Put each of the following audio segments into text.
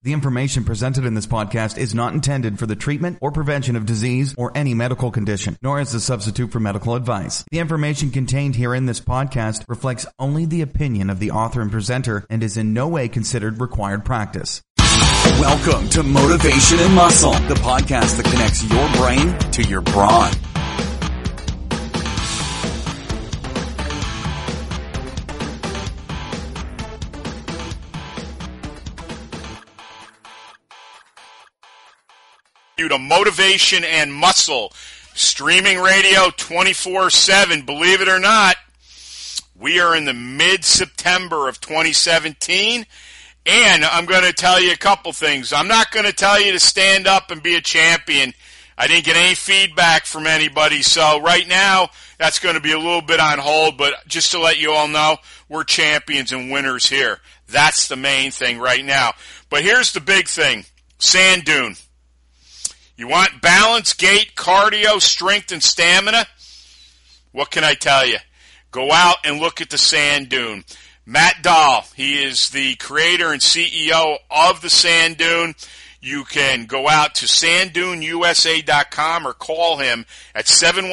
The information presented in this podcast is not intended for the treatment or prevention of disease or any medical condition, nor as a substitute for medical advice. The information contained here in this podcast reflects only the opinion of the author and presenter and is in no way considered required practice. Welcome to Motivation and Muscle, the podcast that connects your brain to your brawn. To Motivation and Muscle, streaming radio 24/7. Believe it or not, we are in the mid-September of 2017, and I'm going to tell you a couple things. I'm not going to tell you to stand up and be a champion. I didn't get any feedback from anybody, so right now that's going to be a little bit on hold, but just to let you all know, we're champions and winners here. That's the main thing right now. But here's the big thing, sand dune. You want balance, gait, cardio, strength, and stamina? What can I tell you? Go out and look at the sand dune. Matt Dahl, he is the creator and CEO of the Sand Dune. You can go out to sandduneusa.com or call him at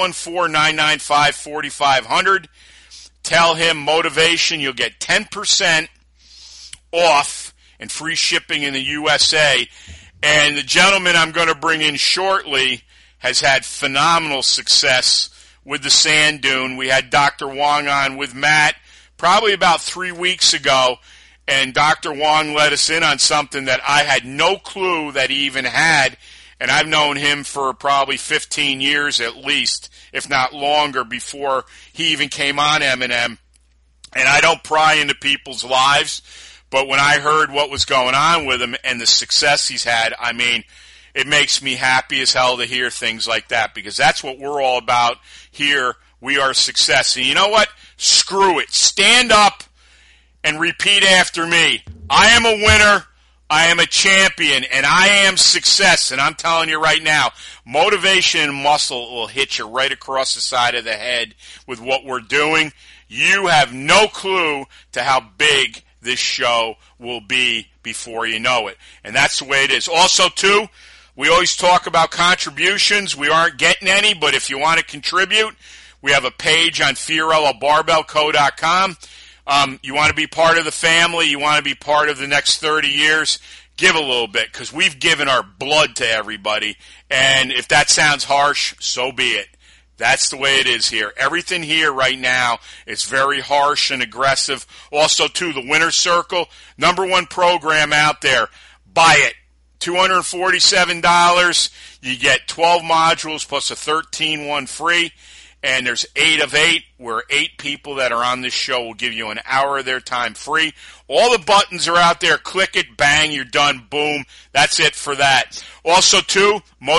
714-995-4500. Tell him motivation. You'll get 10% off and free shipping in the USA. And the gentleman I'm going to bring in shortly has had phenomenal success with the sand dune. We had Dr. Wong on with Matt probably about 3 weeks ago, and Dr. Wong let us in on something that I had no clue that he even had, and I've known him for probably 15 years at least, if not longer, before he even came on M&M. And I don't pry into people's lives, but when I heard what was going on with him and the success he's had, I mean, it makes me happy as hell to hear things like that, because that's what we're all about here. We are success. And you know what? Screw it. Stand up and repeat after me. I am a winner. I am a champion, and I am success. And I'm telling you right now, motivation and muscle will hit you right across the side of the head with what we're doing. You have no clue to how big this show will be before you know it. And that's the way it is. Also, too, we always talk about contributions. We aren't getting any, but if you want to contribute, we have a page on FiorilloBarbellCo.com. You want to be part of the family, you want to be part of the next 30 years, give a little bit, because we've given our blood to everybody. And if that sounds harsh, so be it. That's the way it is here. Everything here right now is very harsh and aggressive. Also, too, the Winner's Circle, #1 program out there. Buy it. $247. You get 12 modules plus a 13 one free. And there's 8 of 8, where 8 people that are on this show will give you an hour of their time free. All the buttons are out there. Click it, bang, you're done, boom. That's it for that. Also, too,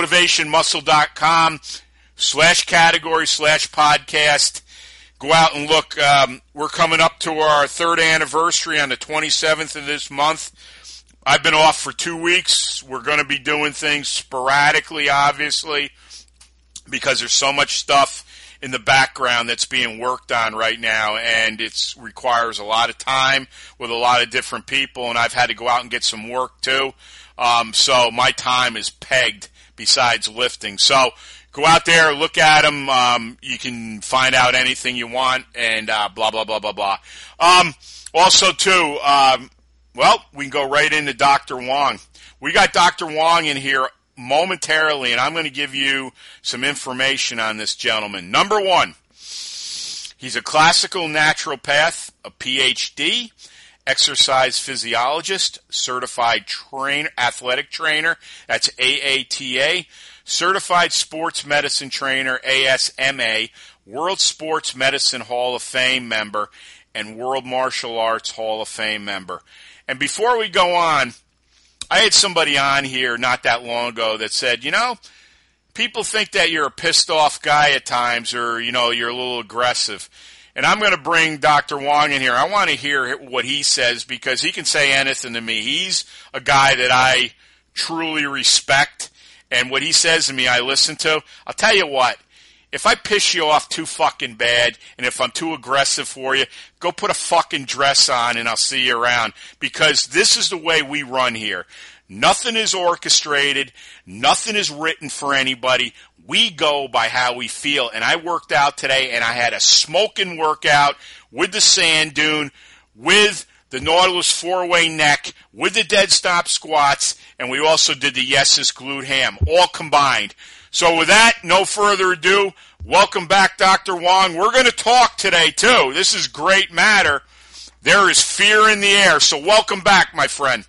motivationmuscle.com/category/podcast. Go out and look. We're coming up to our 3rd anniversary on the 27th of this month. I've been off for 2 weeks. We're going to be doing things sporadically, obviously, because there's so much stuff in the background that's being worked on right now, and it requires a lot of time with a lot of different people, and I've had to go out and get some work too. So my time is pegged besides lifting. So go out there, look at them. You can find out anything you want, and blah, blah, blah, blah, blah. Also, too, we can go right into Dr. Wong. We got Dr. Wong in here momentarily, and I'm going to give you some information on this gentleman. #1, he's a classical naturopath, a PhD, exercise physiologist, certified athletic trainer, that's AATA, certified sports medicine trainer, ASMA, World Sports Medicine Hall of Fame member, and World Martial Arts Hall of Fame member. And before we go on, I had somebody on here not that long ago that said, people think that you're a pissed off guy at times, or, you're a little aggressive. And I'm going to bring Dr. Wong in here. I want to hear what he says, because he can say anything to me. He's a guy that I truly respect, and what he says to me, I listen to. I'll tell you what, if I piss you off too fucking bad, and if I'm too aggressive for you, go put a fucking dress on and I'll see you around. Because this is the way we run here. Nothing is orchestrated. Nothing is written for anybody. We go by how we feel. And I worked out today, and I had a smoking workout with the sand dune, with the Nautilus 4-way neck, with the dead stop squats, and we also did the Yeses glued ham, all combined. So with that, no further ado, welcome back, Dr. Wong. We're going to talk today, too. This is great matter. There is fear in the air, so welcome back, my friend.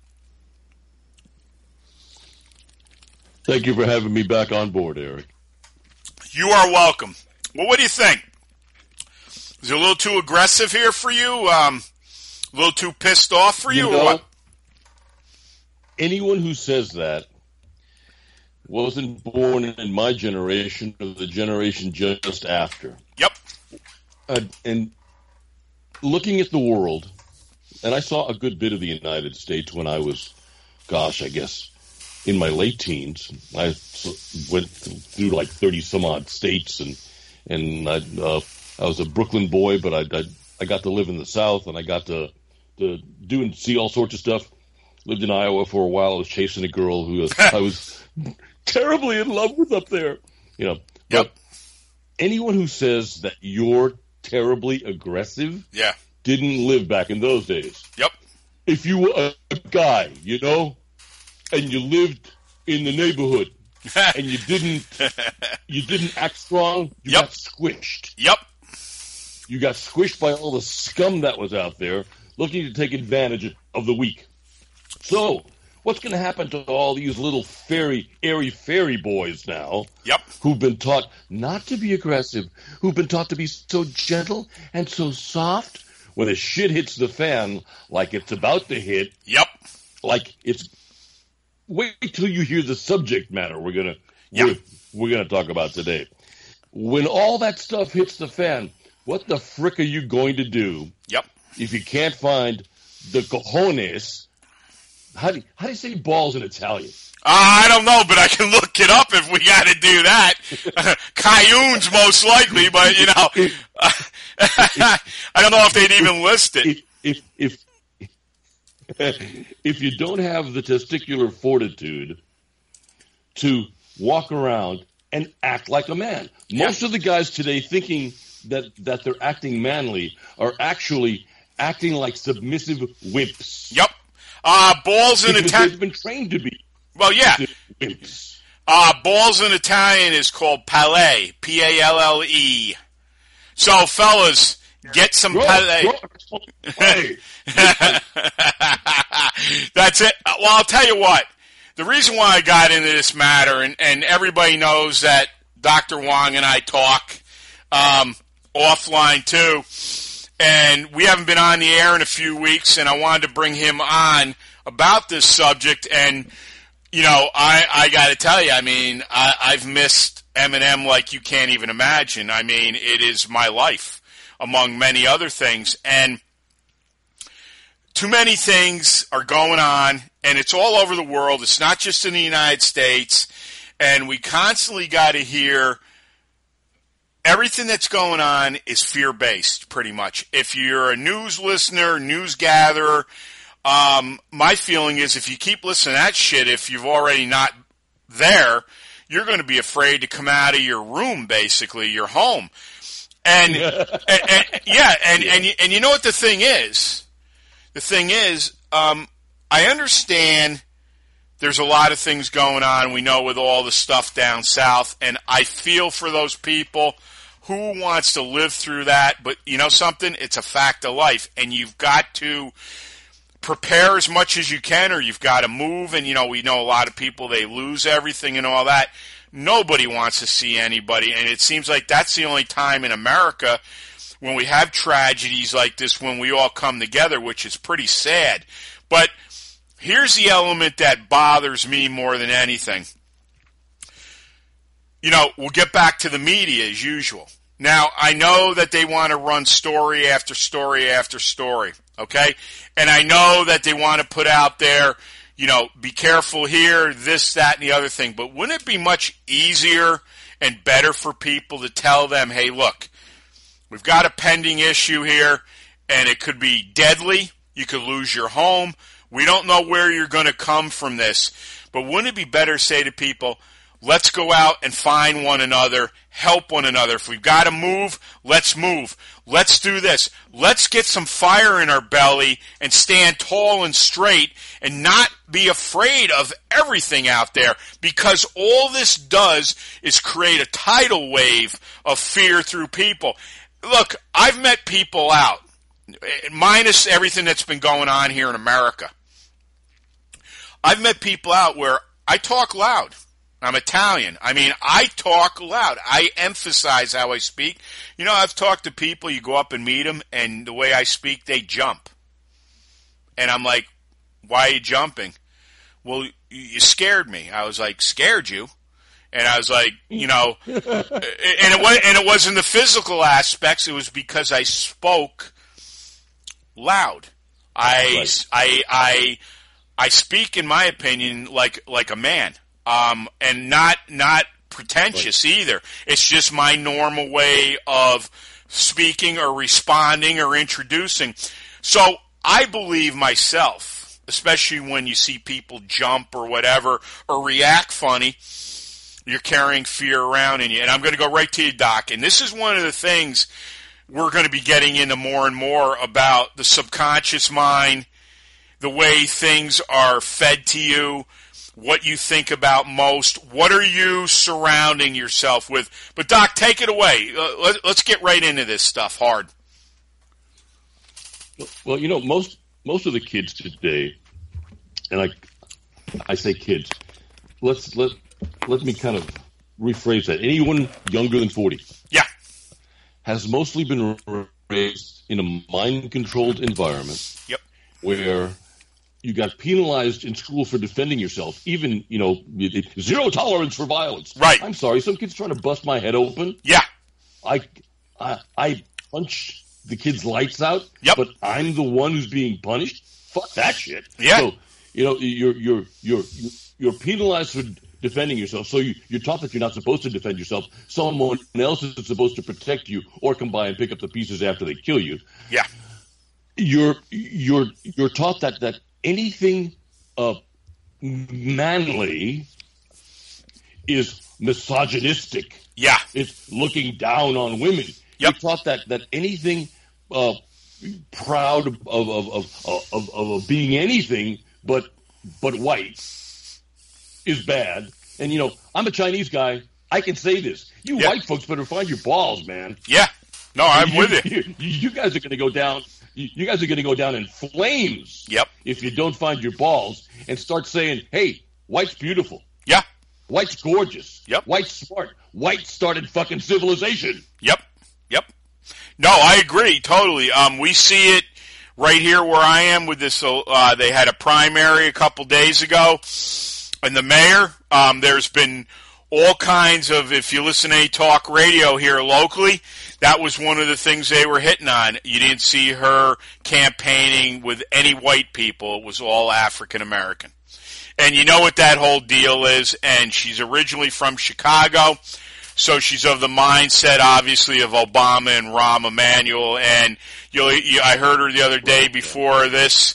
Thank you for having me back on board, Eric. You are welcome. Well, what do you think? Is it a little too aggressive here for you? A little too pissed off for you, or what? Anyone who says that wasn't born in my generation or the generation just after. Yep. And looking at the world, and I saw a good bit of the United States when I was, I guess, in my late teens. I went through like 30 some odd states, and I was a Brooklyn boy, but I got to live in the South, and I got to do and see all sorts of stuff. Lived in Iowa for a while. I was chasing a girl who I was terribly in love with up there. Yep. But anyone who says that you're terribly aggressive didn't live back in those days. Yep. If you were a guy, and you lived in the neighborhood and you didn't act strong, you got squished. Yep. You got squished by all the scum that was out there looking to take advantage of the weak. So, what's going to happen to all these little airy fairy boys now? Yep. Who've been taught not to be aggressive, who've been taught to be so gentle and so soft when the shit hits the fan like it's about to hit. Yep. Like it's. Wait till you hear the subject matter we're gonna talk about today. When all that stuff hits the fan, what the frick are you going to do? Yep. If you can't find the cojones, how do you say balls in Italian? I don't know, but I can look it up if we got to do that. Cayunes, most likely, but I don't know if they'd even list it. If you don't have the testicular fortitude to walk around and act like a man, most of the guys today thinking that they're acting manly are actually acting like submissive wimps. Yep. Balls in Italian. They've been trained to be. Well, yeah. Wimps. Balls in Italian is called palle, P-A-L-L-E. So, fellas, get some palle. Hey. That's it. Well, I'll tell you what. The reason why I got into this matter, and everybody knows that Dr. Wong and I talk offline too, and we haven't been on the air in a few weeks, and I wanted to bring him on about this subject. And I got to tell you, I mean, I've missed Eminem like you can't even imagine. I mean, it is my life, among many other things, and too many things are going on, and it's all over the world. It's not just in the United States, and we constantly got to hear everything that's going on is fear-based, pretty much. If you're a news listener, news gatherer, my feeling is if you keep listening to that shit, if you've already not there, you're going to be afraid to come out of your room, basically, your home. And you know what the thing is? The thing is, I understand there's a lot of things going on, we know, with all the stuff down south, and I feel for those people who wants to live through that, but you know something? It's a fact of life, and you've got to prepare as much as you can, or you've got to move, and we know a lot of people, they lose everything and all that. Nobody wants to see anybody, and it seems like that's the only time in America when we have tragedies like this, when we all come together, which is pretty sad. But here's the element that bothers me more than anything. We'll get back to the media as usual. Now, I know that they want to run story after story after story, okay? And I know that they want to put out there, be careful here, this, that, and the other thing. But wouldn't it be much easier and better for people to tell them, hey, look, we've got a pending issue here, and it could be deadly. You could lose your home. We don't know where you're going to come from this. But wouldn't it be better to say to people, let's go out and find one another, help one another. If we've got to move, let's move. Let's do this. Let's get some fire in our belly and stand tall and straight and not be afraid of everything out there, because all this does is create a tidal wave of fear through people. Look, I've met people out, minus everything that's been going on here in America. I've met people out where I talk loud. I'm Italian. I mean, I talk loud. I emphasize how I speak. You know, I've talked to people, you go up and meet them, and the way I speak, they jump. And I'm like, why are you jumping? Well, you scared me. I was like, scared you? And I was like, you know, and it wasn't the physical aspects. It was because I spoke loud. I speak, in my opinion, like a man, and not pretentious either. It's just my normal way of speaking or responding or introducing. So I believe myself, especially when you see people jump or whatever or react funny, you're carrying fear around in you. And I'm going to go right to you, Doc. And this is one of the things we're going to be getting into more and more about the subconscious mind, the way things are fed to you, what you think about most, what are you surrounding yourself with. But, Doc, take it away. Let's get right into this stuff hard. Well, you know, most of the kids today, and I say kids, let me kind of rephrase that. Anyone younger than 40 has mostly been raised in a mind-controlled environment where you got penalized in school for defending yourself. Even, you know, zero tolerance for violence. Right. I'm sorry, some kid's trying to bust my head open. Yeah. I punch the kid's lights out, Yep. but I'm the one who's being punished. Fuck that shit. Yeah. So, you know, you're penalized for defending yourself. So you're taught that you're not supposed to defend yourself. Someone else is supposed to protect you or come by and pick up the pieces after they kill you. Yeah. You're taught that anything manly is misogynistic. Yeah. It's looking down on women. Yep. You're taught that anything proud of being anything but white is bad. And, you know, I'm a Chinese guy. I can say this. You white folks better find your balls, man. Yeah. No, I'm with you. You guys are going to go down. You guys are going to go down in flames. Yep. If you don't find your balls and start saying, "Hey, white's beautiful. Yeah. White's gorgeous. Yep. White's smart. White started fucking civilization." Yep. No, I agree totally. We see it right here where I am with this. They had a primary a couple days ago, and the mayor. There's been all kinds of. If you listen to any talk radio here locally, that was one of the things they were hitting on. You didn't see her campaigning with any white people. It was all African American. And you know what that whole deal is. And she's originally from Chicago. So she's of the mindset, obviously, of Obama and Rahm Emanuel. And I heard her the other day before this.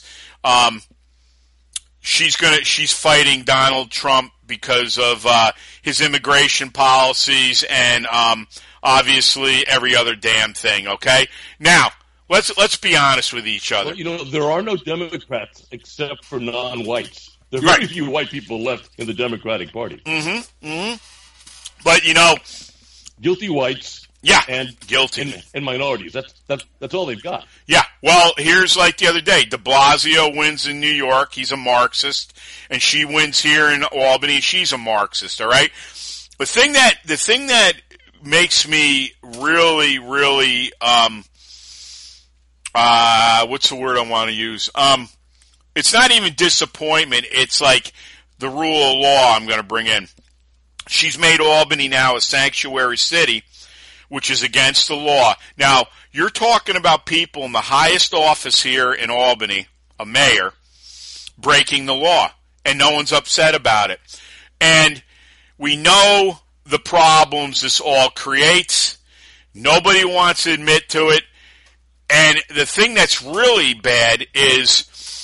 She's fighting Donald Trump because of his immigration policies and obviously every other damn thing. Okay, now let's be honest with each other. Well, you know, there are no Democrats except for non-whites. There are very few white people left in the Democratic Party. Mm-hmm. Mm-hmm. But you know, guilty whites. Yeah, and guilty and minorities. That's all they've got. Yeah. Well, here's like the other day. De Blasio wins in New York. He's a Marxist, and she wins here in Albany. She's a Marxist. All right. The thing that makes me really, really what's the word I want to use? It's not even disappointment. It's like the rule of law I'm going to bring in. She's made Albany now a sanctuary city, which is against the law. Now, you're talking about people in the highest office here in Albany, a mayor, breaking the law, and no one's upset about it. And we know the problems this all creates. Nobody wants to admit to it. And the thing that's really bad is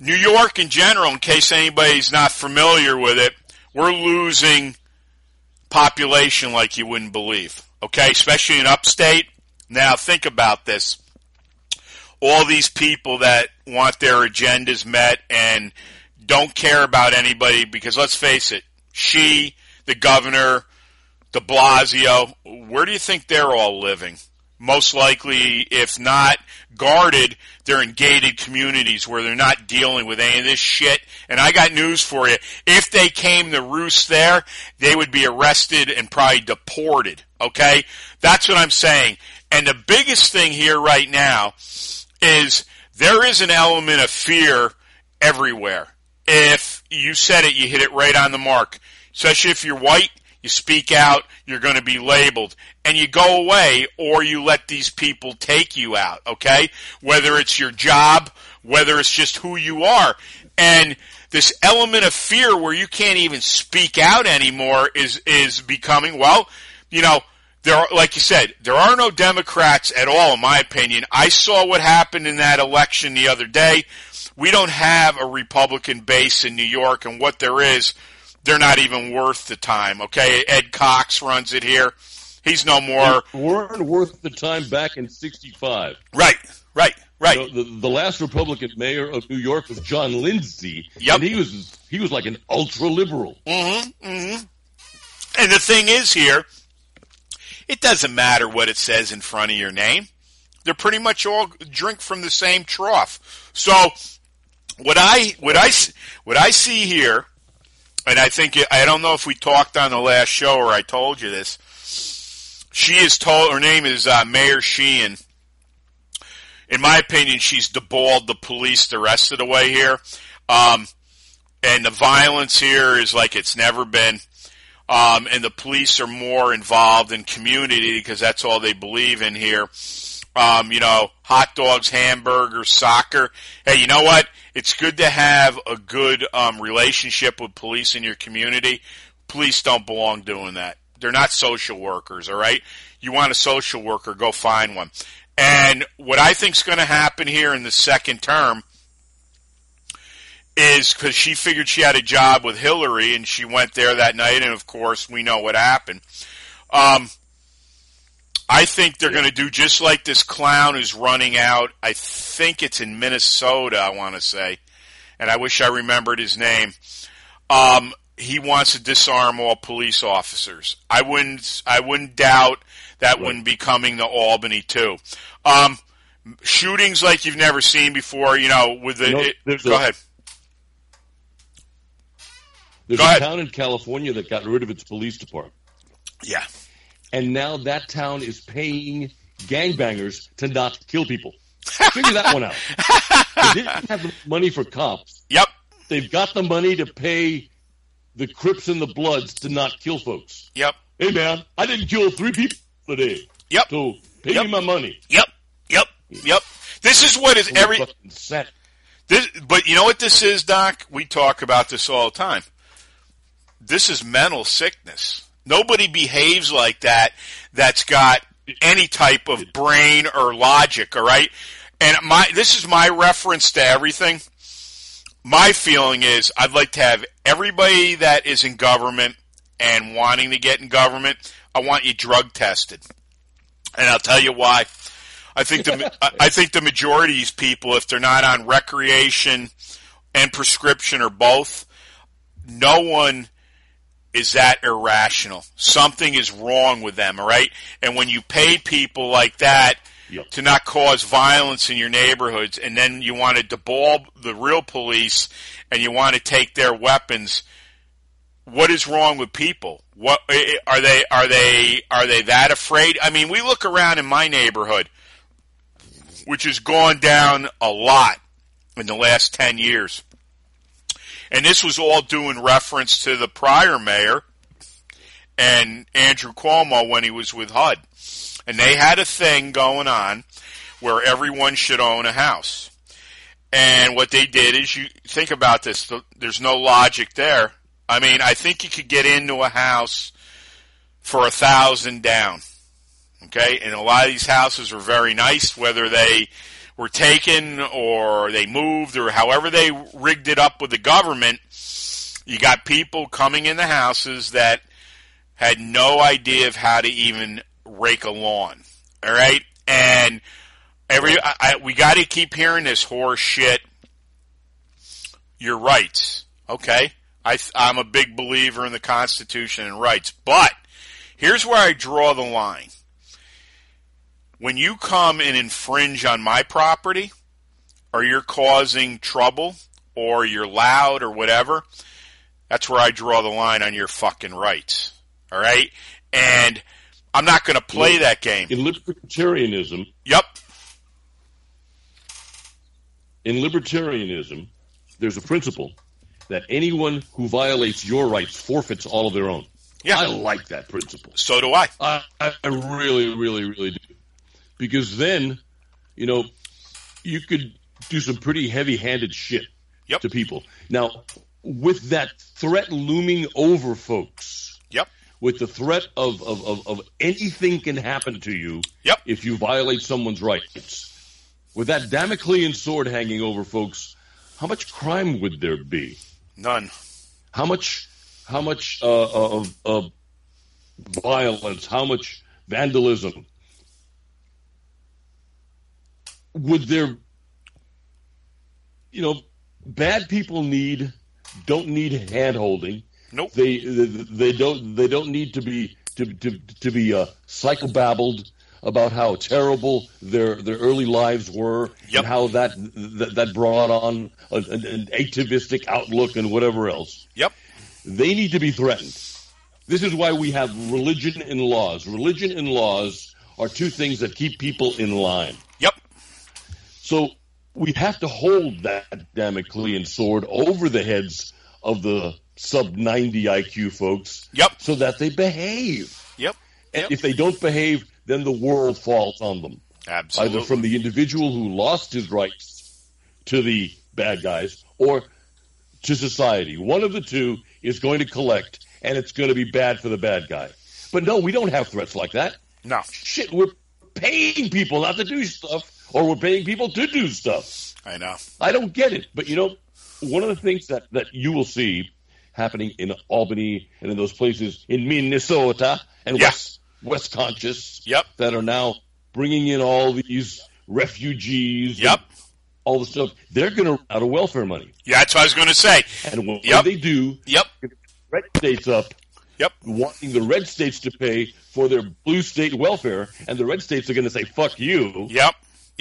New York in general, in case anybody's not familiar with it, we're losing population like you wouldn't believe, okay, especially in upstate. Now, think about this. All these people that want their agendas met and don't care about anybody because, let's face it, the governor, de Blasio, where do you think they're all living? Most likely, if not guarded, they're in gated communities where they're not dealing with any of this shit. And I got news for you. If they came to roost there, they would be arrested and probably deported. Okay? That's what I'm saying. And the biggest thing here right now is there is an element of fear everywhere. If you said it, you hit it right on the mark. Especially if you're white, you speak out, you're going to be labeled. And you go away, or you let these people take you out, okay? Whether it's your job, whether it's just who you are. And this element of fear where you can't even speak out anymore is becoming, well, you know, there are, like you said, there are no Democrats at all, in my opinion. I saw what happened in that election the other day. We don't have a Republican base in New York, and what there is, they're not even worth the time, okay? Ed Cox runs it here. He's no more. They weren't worth the time back in '65. Right. You know, the last Republican mayor of New York was John Lindsay. Yep. And he was like an ultra-liberal. Mm-hmm. And the thing is here, it doesn't matter what it says in front of your name. They're pretty much all drink from the same trough. So what I see here, and I think I don't know if we talked on the last show or I told you this. She is told her name is Mayor Sheehan. In my opinion, she's deballed the police the rest of the way here, and the violence here is like it's never been. And the police are more involved in community because that's all they believe in here. You know, hot dogs, hamburgers, soccer. Hey, you know what? It's good to have a good relationship with police in your community. Police don't belong doing that. They're not social workers, all right? You want a social worker, go find one. And what I think is going to happen here in the second term is because she figured she had a job with Hillary and she went there that night, and of course we know what happened. I think they're going to do just like this clown who's running out. I think it's in Minnesota, I want to say, and I wish I remembered his name. He wants to disarm all police officers. I wouldn't doubt that wouldn't be coming to Albany too. Shootings like you've never seen before. You know, with the go ahead. There's a town in California that got rid of its police department. Yeah. And now that town is paying gangbangers to not kill people. Figure that one out. They didn't have the money for cops. Yep. They've got the money to pay the Crips and the Bloods to not kill folks. Yep. Hey, man, I didn't kill 3 people today. Yep. So pay me my money. Yep. This is what is but you know what this is, Doc? We talk about this all the time. This is mental sickness. Nobody behaves like that that's got any type of brain or logic, all right? And this is my reference to everything. My feeling is I'd like to have everybody that is in government and wanting to get in government, I want you drug tested. And I'll tell you why. I think the majority of these people, if they're not on recreation and prescription or both, no one is that irrational. Something is wrong with them, all right? And when you pay people like that to not cause violence in your neighborhoods, and then you want to deball the real police and you want to take their weapons, what is wrong with people? What are they that afraid? I mean, we look around in my neighborhood, which has gone down a lot in the last 10 years. And this was all due in reference to the prior mayor and Andrew Cuomo when he was with HUD. And they had a thing going on where everyone should own a house. And what they did is, you think about this, there's no logic there. I mean, I think you could get into a house for $1,000 down. Okay? And a lot of these houses are very nice, whether they were taken or they moved or however they rigged it up with the government, you got people coming in the houses that had no idea of how to even rake a lawn. All right? And we got to keep hearing this horse shit. Your rights. Okay? I'm a big believer in the Constitution and rights. But here's where I draw the line. When you come and infringe on my property, or you're causing trouble, or you're loud, or whatever, that's where I draw the line on your fucking rights. All right? And I'm not going to play that game. In libertarianism... Yep. In libertarianism, there's a principle that anyone who violates your rights forfeits all of their own. Yeah. I like that principle. So do I. I really, really, really do. Because then, you could do some pretty heavy-handed shit to people. Now, with that threat looming over folks, with the threat of anything can happen to you if you violate someone's rights, with that Damoclean sword hanging over folks, how much crime would there be? None. How much violence? How much vandalism? Would there? Bad people don't need hand-holding. Nope. They don't need to be psychobabbled about how terrible their early lives were and how that brought on an atavistic outlook and whatever else. Yep. They need to be threatened. This is why we have religion and laws. Religion and laws are two things that keep people in line. Yep. So we have to hold that Damoclean sword over the heads of the sub-90 IQ folks so that they behave. Yep. And if they don't behave, then the world falls on them. Absolutely. Either from the individual who lost his rights to the bad guys or to society. One of the two is going to collect, and it's going to be bad for the bad guy. But no, we don't have threats like that. No. Shit, we're paying people not to do stuff, or we're paying people to do stuff. I know. I don't get it. But, one of the things that you will see happening in Albany and in those places in Minnesota and West Conscious that are now bringing in all these refugees and all the stuff, they're going to run out of welfare money. Yeah, that's what I was going to say. And when they do, red states up, wanting the red states to pay for their blue state welfare, and the red states are going to say, fuck you. Yep.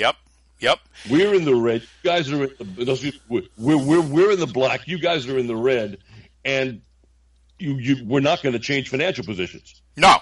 We're in the red. You guys are in we're in the black. You guys are in the red, and we're not going to change financial positions. No.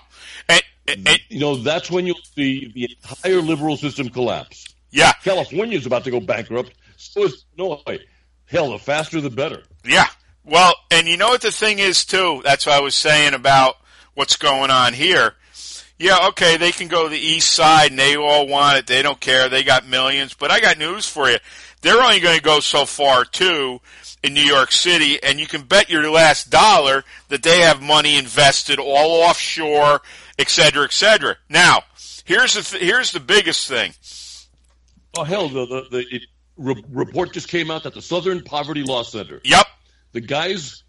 That's when you'll see the entire liberal system collapse. Yeah. California's about to go bankrupt. So is Illinois. Hell, the faster the better. Yeah. Well, and you know what the thing is, too? That's what I was saying about what's going on here. Yeah, okay, they can go to the east side, and they all want it. They don't care. They got millions. But I got news for you. They're only going to go so far, too, in New York City, and you can bet your last dollar that they have money invested all offshore, et cetera, et cetera. Now, here's the biggest thing. Oh, hell, the report just came out that the Southern Poverty Law Center. Yep. The guys,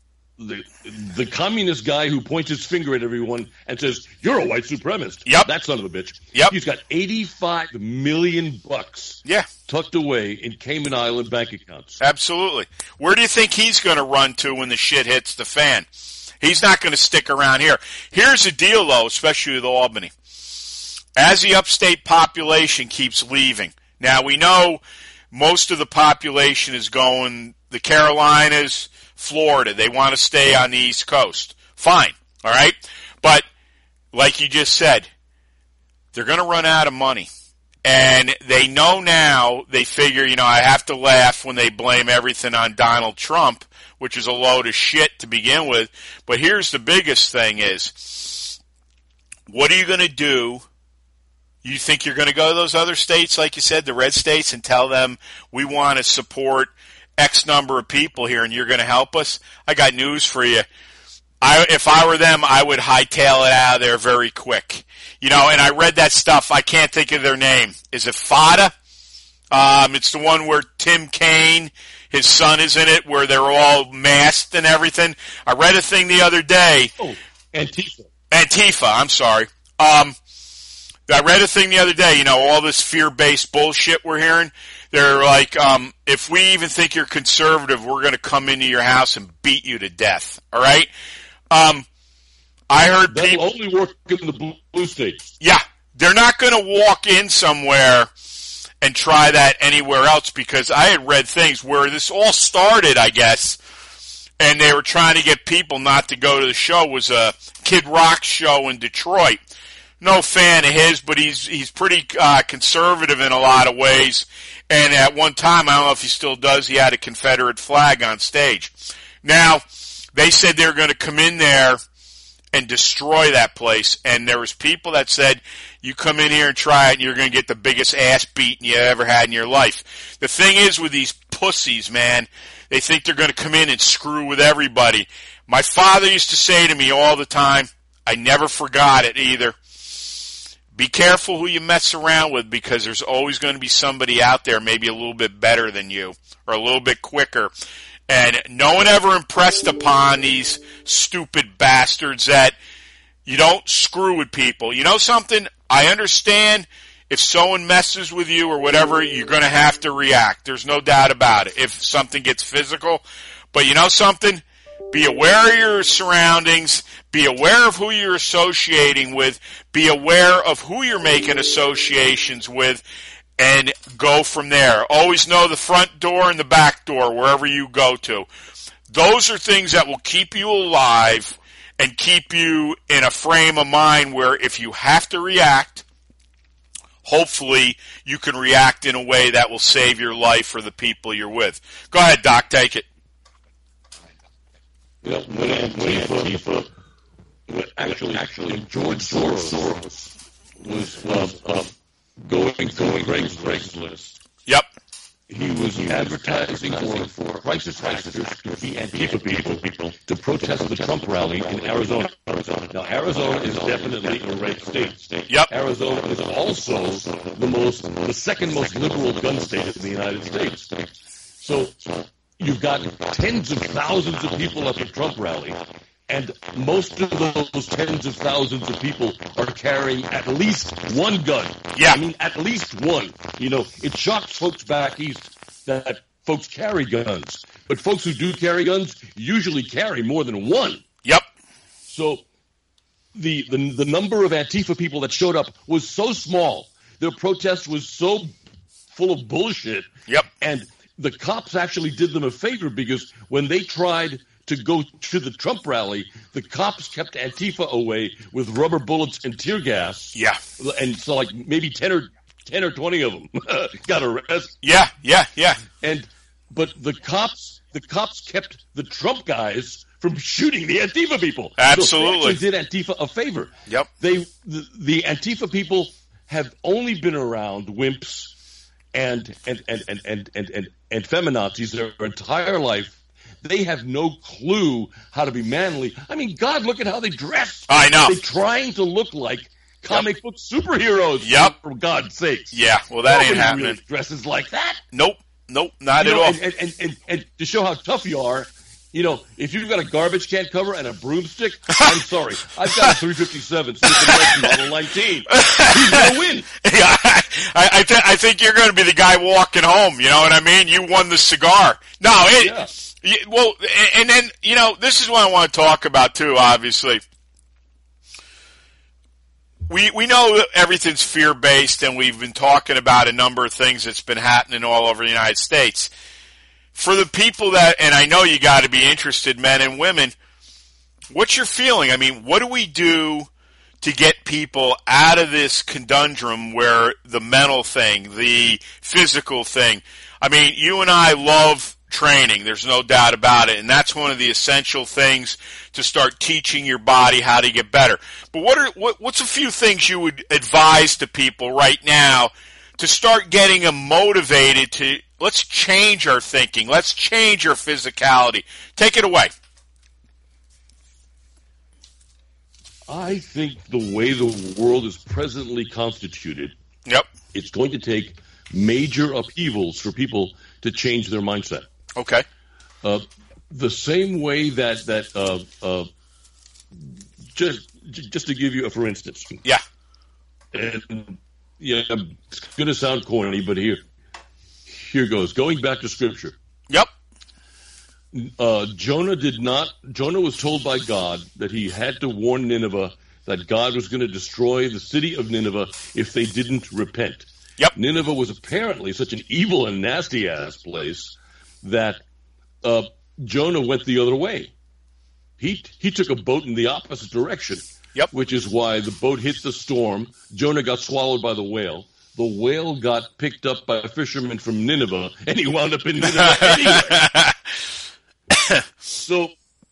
the communist guy who points his finger at everyone and says, "You're a white supremacist." Yep. That son of a bitch. Yep. He's got $85 million tucked away in Cayman Island bank accounts. Absolutely. Where do you think he's going to run to when the shit hits the fan? He's not going to stick around here. Here's the deal, though, especially with Albany. As the upstate population keeps leaving. Now, we know most of the population is going the Carolinas, Florida. They want to stay on the East Coast. Fine. All right? But, like you just said, they're going to run out of money. And they know now, they figure, I have to laugh when they blame everything on Donald Trump, which is a load of shit to begin with. But here's the biggest thing is, what are you going to do? You think you're going to go to those other states, like you said, the red states, and tell them we want to support X number of people here and you're going to help us? I got news for you. If I were them, I would hightail it out of there very quick. And I read that stuff. I can't think of their name. Is it FATA? It's the one where Tim Kaine, his son, is in it, where they're all masked and everything. I read a thing the other day. Oh, Antifa. Antifa, I'm sorry. I read a thing the other day, all this fear-based bullshit we're hearing. They're like, if we even think you're conservative, we're going to come into your house and beat you to death. All right? I heard That'll people only work in the blue states. Yeah, they're not going to walk in somewhere and try that anywhere else, because I had read things where this all started, I guess, and they were trying to get people not to go to the show. It was a Kid Rock show in Detroit. No fan of his, but he's pretty conservative in a lot of ways. And at one time, I don't know if he still does, he had a Confederate flag on stage. Now, they said they were going to come in there and destroy that place. And there was people that said, you come in here and try it, and you're going to get the biggest ass beating you ever had in your life. The thing is with these pussies, man, they think they're going to come in and screw with everybody. My father used to say to me all the time, I never forgot it either, be careful who you mess around with, because there's always going to be somebody out there maybe a little bit better than you or a little bit quicker. And no one ever impressed upon these stupid bastards that you don't screw with people. You know something? I understand if someone messes with you or whatever, you're going to have to react. There's no doubt about it if something gets physical. But you know something? Be aware of your surroundings. Be aware of who you're associating with. Be aware of who you're making associations with. And go from there. Always know the front door and the back door wherever you go to. Those are things that will keep you alive and keep you in a frame of mind where if you have to react, hopefully you can react in a way that will save your life or the people you're with. Go ahead, Doc, take it. When Antifa, actually George Soros was going Craigslist. Yep. He was advertising for crisis actors, the Antifa people, to protest the Trump rally in Arizona. Now, Arizona is definitely a red state. Yep. Arizona is also the second most liberal gun state in the United States. So you've got tens of thousands of people at the Trump rally, and most of those tens of thousands of people are carrying at least one gun. Yeah. I mean, at least one. It shocks folks back east that folks carry guns. But folks who do carry guns usually carry more than one. Yep. So the number of Antifa people that showed up was so small. Their protest was so full of bullshit. Yep. And the cops actually did them a favor, because when they tried to go to the Trump rally, the cops kept Antifa away with rubber bullets and tear gas. Yeah. And so like maybe 10 or 20 of them got arrested. Yeah. But the cops kept the Trump guys from shooting the Antifa people. Absolutely. So they actually did Antifa a favor. Yep. The Antifa people have only been around wimps and feminazis their entire life. They have no clue how to be manly. I mean, God, look at how they dress. I know. They're trying to look like comic book superheroes. Yep. For God's sakes. Yeah, well, that ain't Nobody happening. really dresses like that. Nope, not at all. And to show how tough you are, if you've got a garbage can cover and a broomstick, I'm sorry. I've got a 357 Smith & Wesson Model 19. Who's going to win? Yeah, I think you're going to be the guy walking home. You know what I mean? You won the cigar. No, Yeah. Well, and then, this is what I want to talk about too, obviously. We know that everything's fear-based, and we've been talking about a number of things that's been happening all over the United States. For the people that, and I know you got to be interested, men and women, what's your feeling? I mean, what do we do to get people out of this conundrum where the mental thing, the physical thing? I mean, you and I love training. There's no doubt about it. And that's one of the essential things to start teaching your body how to get better. But what's a few things you would advise to people right now to start getting them motivated to, let's change our thinking. Let's change our physicality. Take it away. I think the way the world is presently constituted, Yep. it's going to take major upheavals for people to change their mindset. Okay. The same way that just to give you a for instance. Yeah. And yeah, it's going to sound corny, but here goes. Going back to Scripture. Yep. Jonah was told by God that he had to warn Nineveh that God was going to destroy the city of Nineveh if they didn't repent. Yep. Nineveh was apparently such an evil and nasty-ass place that Jonah went the other way. He took a boat in the opposite direction. Yep. Which is why the boat hit the storm. Jonah got swallowed by the whale. The whale got picked up by a fisherman from Nineveh, and he wound up in Nineveh anyway. So,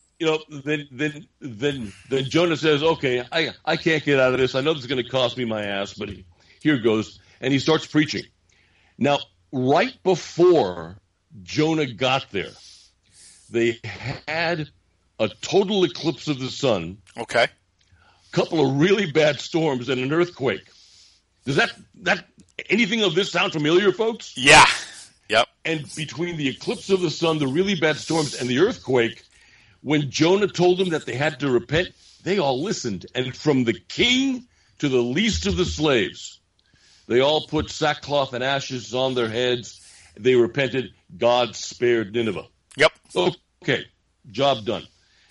then Jonah says, "Okay, I can't get out of this. I know this is going to cost me my ass, but here goes." And he starts preaching. Now, right before Jonah got there, they had a total eclipse of the sun. Okay. Couple of really bad storms and an earthquake. Does that anything of this sound familiar, folks? Yeah. Yep. And between the eclipse of the sun, the really bad storms, and the earthquake, when Jonah told them that they had to repent, they all listened. And from the king to the least of the slaves, they all put sackcloth and ashes on their heads. They repented. God spared Nineveh. Yep. Okay. Job done.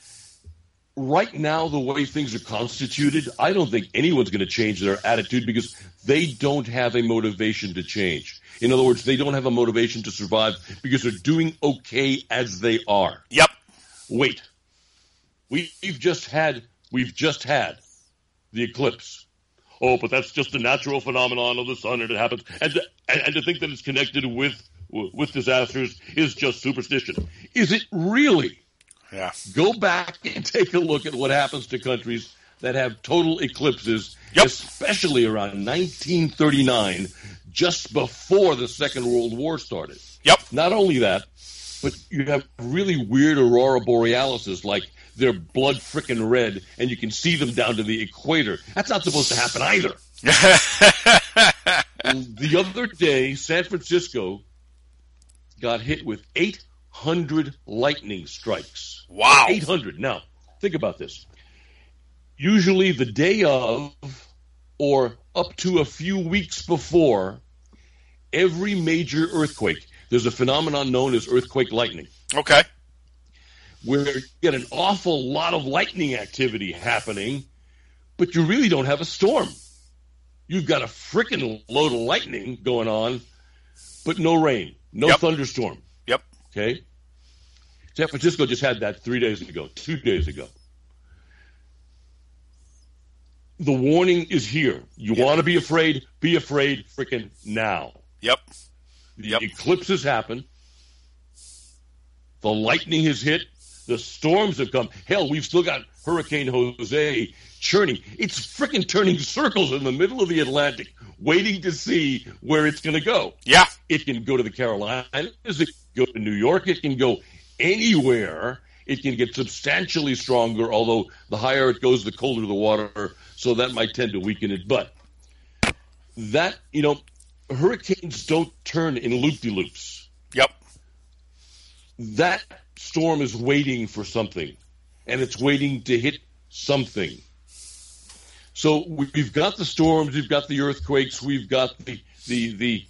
Right now, the way things are constituted, I don't think anyone's going to change their attitude because they don't have a motivation to change. In other words, they don't have a motivation to survive because they're doing okay as they are. Yep. Wait. We've just had the eclipse. Oh, but that's just a natural phenomenon of the sun, and it happens. And to think that it's connected with disasters is just superstition. Is it really? Yeah. Go back and take a look at what happens to countries that have total eclipses, yep. Especially around 1939, just before the Second World War started. Yep. Not only that, but you have really weird aurora borealises, like they're blood frickin' red, and you can see them down to the equator. That's not supposed to happen either. The other day, San Francisco got hit with 800 lightning strikes. Wow. 800. Now, think about this. Usually the day of or up to a few weeks before every major earthquake, there's a phenomenon known as earthquake lightning. Okay. Where you get an awful lot of lightning activity happening, but you really don't have a storm. You've got a frickin' load of lightning going on, but no rain, no thunderstorm. Yep. Okay? San Francisco just had that 2 days ago. The warning is here. You want to be afraid frickin' now. Yep. The eclipses happen. The lightning has hit. The storms have come. Hell, we've still got Hurricane Jose churning. It's frickin' turning circles in the middle of the Atlantic, waiting to see where it's going to go. Yeah. It can go to the Carolinas. It can go to New York. It can go anywhere. It can get substantially stronger, although the higher it goes, the colder the water, so that might tend to weaken it. But that, hurricanes don't turn in loop-de-loops. Yep. That storm is waiting for something, and it's waiting to hit something. So we've got the storms, we've got the earthquakes, we've got the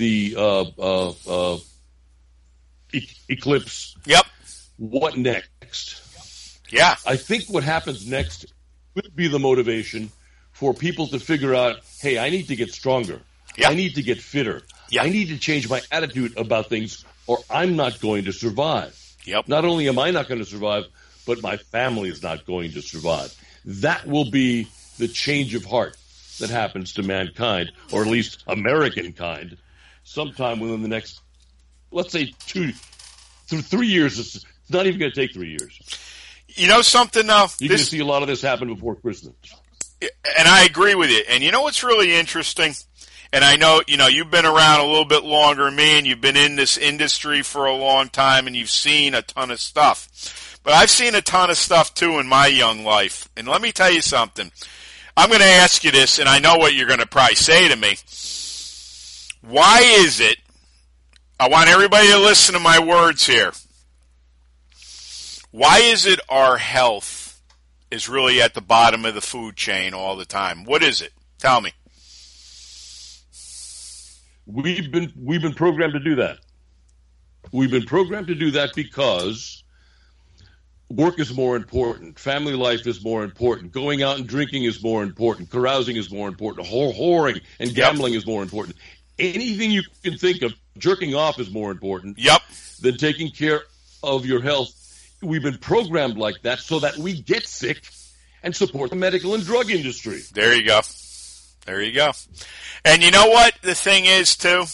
eclipse. Yep. What next? Yeah. I think what happens next could be the motivation for people to figure out, hey, I need to get stronger. Yeah. I need to get fitter. Yeah. I need to change my attitude about things, or I'm not going to survive. Yep. Not only am I not going to survive, but my family is not going to survive. That will be the change of heart that happens to mankind, or at least American kind, sometime within the next, let's say, 2 to 3 years. It's not even going to take 3 years. You know something, though? You're going to see a lot of this happen before Christmas. And I agree with you. And you know what's really interesting? And I know, you've been around a little bit longer than me, and you've been in this industry for a long time, and you've seen a ton of stuff. But I've seen a ton of stuff, too, in my young life. And let me tell you something. I'm going to ask you this, and I know what you're going to probably say to me. Why is it, I want everybody to listen to my words here. Why is it our health is really at the bottom of the food chain all the time? What is it? Tell me. We've been programmed to do that. We've been programmed to do that because work is more important. Family life is more important. Going out and drinking is more important. Carousing is more important. Whoring and gambling is more important. Anything you can think of, jerking off is more important than taking care of your health. We've been programmed like that so that we get sick and support the medical and drug industry. There you go. There you go. And you know what the thing is, too?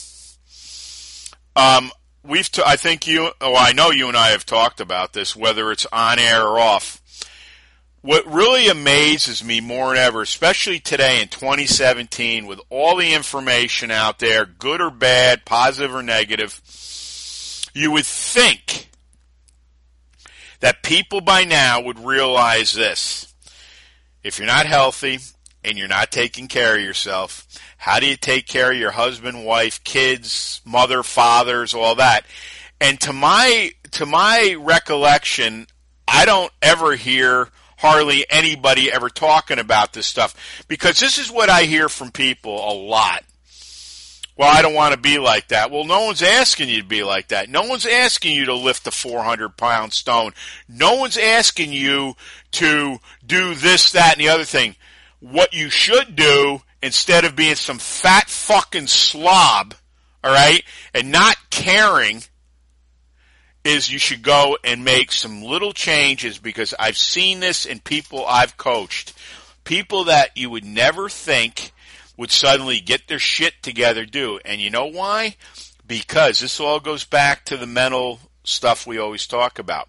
I think I know you and I have talked about this, whether it's on air or off. What really amazes me more than ever, especially today in 2017, with all the information out there, good or bad, positive or negative, you would think that people by now would realize this. If you're not healthy and you're not taking care of yourself, how do you take care of your husband, wife, kids, mother, fathers, all that? And to my recollection, I don't ever hear hardly anybody ever talking about this stuff, because this is what I hear from people a lot. Well, I don't want to be like that. Well, no one's asking you to be like that. No one's asking you to lift a 400-pound stone. No one's asking you to do this, that, and the other thing. What you should do, instead of being some fat fucking slob, all right, and not caring, is you should go and make some little changes, because I've seen this in people I've coached. People that you would never think would suddenly get their shit together do. And you know why? Because this all goes back to the mental stuff we always talk about.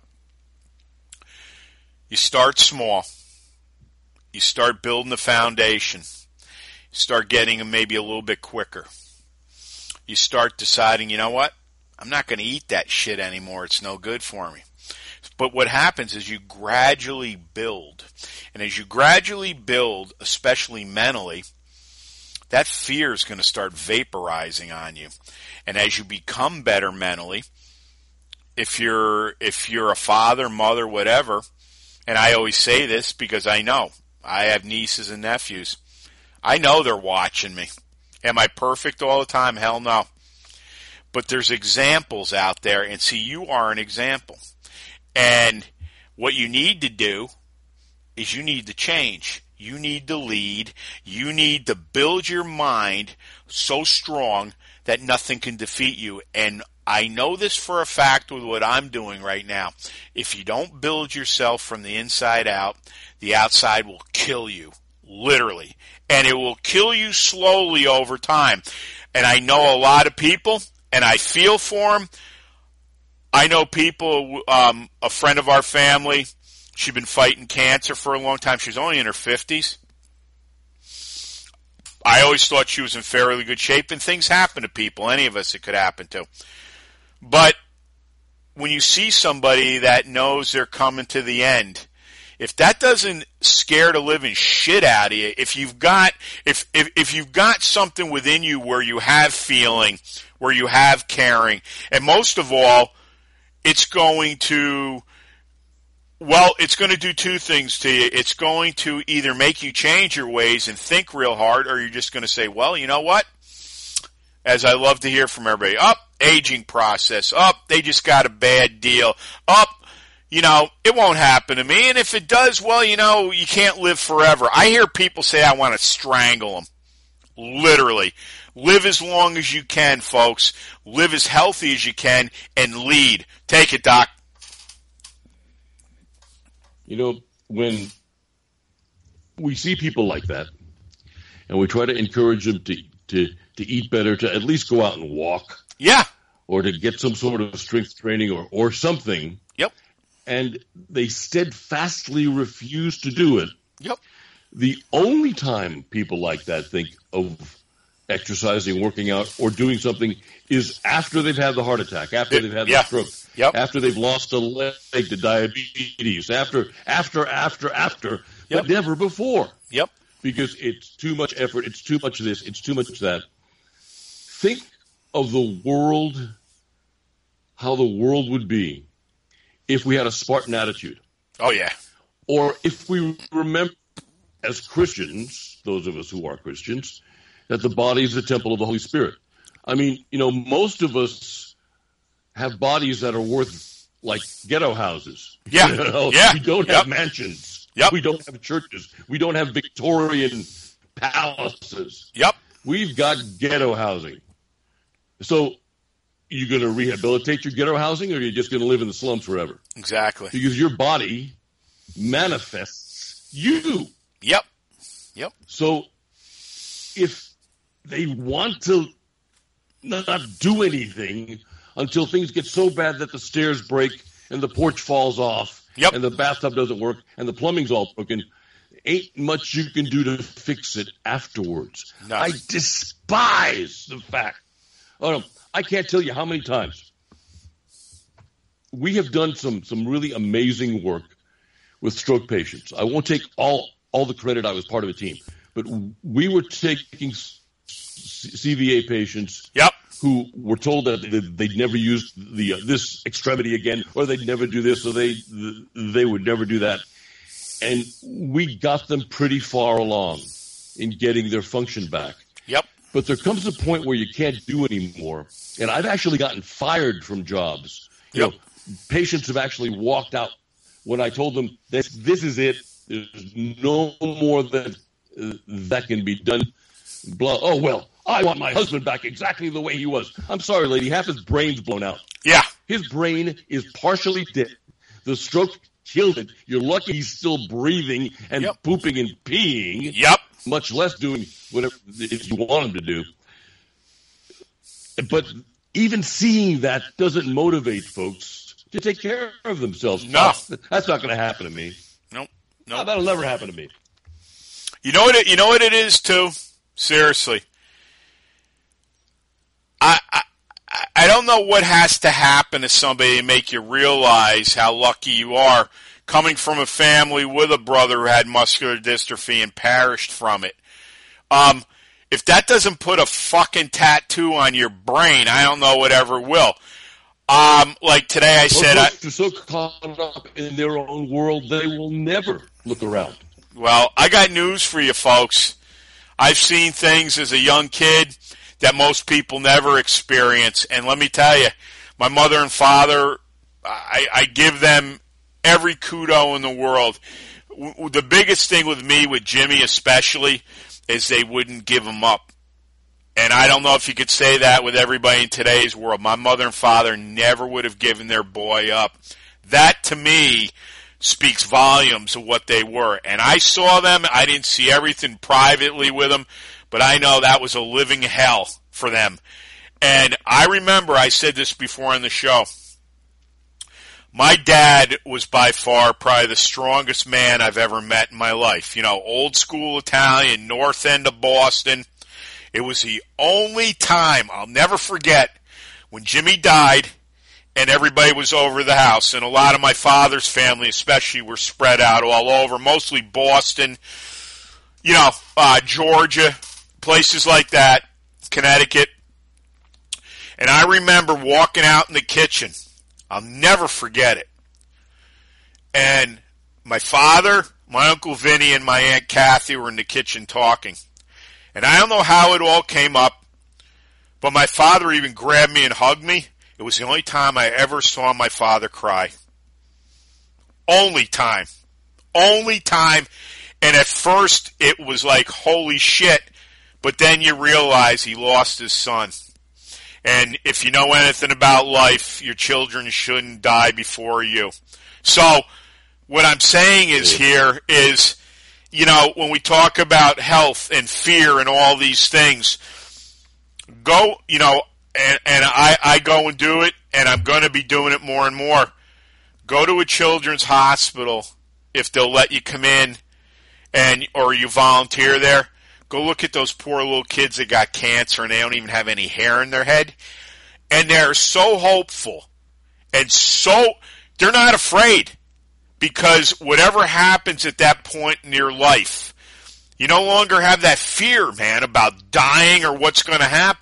You start small. You start building the foundation. You start getting them maybe a little bit quicker. You start deciding, you know what? I'm not going to eat that shit anymore. It's no good for me. But what happens is you gradually build. And as you gradually build, especially mentally, that fear is going to start vaporizing on you. And as you become better mentally, if you're a father, mother, whatever, and I always say this because I know, I have nieces and nephews. I know they're watching me. Am I perfect all the time? Hell no. But there's examples out there, and see, you are an example. And what you need to do is you need to change. You need to lead. You need to build your mind so strong that nothing can defeat you. And I know this for a fact with what I'm doing right now. If you don't build yourself from the inside out, the outside will kill you, literally. And it will kill you slowly over time. And I know a lot of people, and I feel for them. I know people, a friend of our family, she'd been fighting cancer for a long time. She's only in her 50s. I always thought she was in fairly good shape, and things happen to people. Any of us it could happen to. But when you see somebody that knows they're coming to the end, if that doesn't scare the living shit out of you, if you've got something within you where you have feeling, where you have caring, and most of all, it's going to do two things to you. It's going to either make you change your ways and think real hard, or you're just going to say, well, you know what? As I love to hear from everybody, aging process, they just got a bad deal, it won't happen to me. And if it does, well, you can't live forever. I hear people say, I want to strangle them. Literally. Live as long as you can, folks. Live as healthy as you can and lead. Take it, Doc. When we see people like that, and we try to encourage them to eat better, to at least go out and walk. Yeah. Or to get some sort of strength training or something. Yep. And they steadfastly refuse to do it. Yep. The only time people like that think of exercising, working out, or doing something is after they've had the heart attack, after they've had the stroke, after they've lost a leg to diabetes, after, but never before. Yep. Because it's too much effort, it's too much this, it's too much that. Think of the world, how the world would be if we had a Spartan attitude. Oh, yeah. Or if we remember as Christians, those of us who are Christians, that the body is the temple of the Holy Spirit. I mean, most of us have bodies that are worth like ghetto houses. Yeah. Yeah. We don't have mansions. Yep. We don't have churches. We don't have Victorian palaces. Yep. We've got ghetto housing. So you going to rehabilitate your ghetto housing, or are you just going to live in the slums forever? Exactly. Because your body manifests you. Yep. So if they want to not do anything until things get so bad that the stairs break and the porch falls off and the bathtub doesn't work and the plumbing's all broken, ain't much you can do to fix it afterwards. No. I despise the fact. I can't tell you how many times we have done some really amazing work with stroke patients. I won't take all the credit. I was part of a team. But we were taking CVA patients who were told that they'd never use this extremity again, or they'd never do this, or they would never do that. And we got them pretty far along in getting their function back. Yep. But there comes a point where you can't do anymore. And I've actually gotten fired from jobs. Patients have actually walked out when I told them this is it. There's no more that can be done. Blah. Oh, well, I want my husband back exactly the way he was. I'm sorry, lady. Half his brain's blown out. Yeah. His brain is partially dead. The stroke killed it. You're lucky he's still breathing and pooping and peeing. Yep. Much less doing whatever if you want him to do. But even seeing that doesn't motivate folks to take care of themselves. No. That's not going to happen to me. Nope. No, that'll never happen to me. You know what it is too? Seriously. I don't know what has to happen to somebody to make you realize how lucky you are coming from a family with a brother who had muscular dystrophy and perished from it. If that doesn't put a fucking tattoo on your brain, I don't know whatever will. Like today I said... They're so caught up in their own world, they will never look around. Well, I got news for you folks. I've seen things as a young kid that most people never experience. And let me tell you, my mother and father, I give them every kudo in the world. The biggest thing with me, with Jimmy especially, is they wouldn't give him up. And I don't know if you could say that with everybody in today's world. My mother and father never would have given their boy up. That, to me, speaks volumes of what they were. And I saw them. I didn't see everything privately with them, but I know that was a living hell for them. And I remember, I said this before on the show, my dad was by far probably the strongest man I've ever met in my life. Old school Italian, north end of Boston. It was the only time, I'll never forget, when Jimmy died and everybody was over the house. And a lot of my father's family especially were spread out all over, mostly Boston, Georgia, places like that, Connecticut. And I remember walking out in the kitchen. I'll never forget it. And my father, my Uncle Vinny, and my Aunt Kathy were in the kitchen talking. And I don't know how it all came up, but my father even grabbed me and hugged me. It was the only time I ever saw my father cry. Only time. Only time. And at first it was like, holy shit. But then you realize he lost his son. And if you know anything about life, your children shouldn't die before you. So what I'm saying is here is, when we talk about health and fear and all these things, go, and I go and do it, and I'm going to be doing it more and more. Go to a children's hospital if they'll let you come in, or you volunteer there. Go look at those poor little kids that got cancer and they don't even have any hair in their head. And they're so hopeful. And they're not afraid. Because whatever happens at that point in your life, you no longer have that fear, man, about dying or what's going to happen.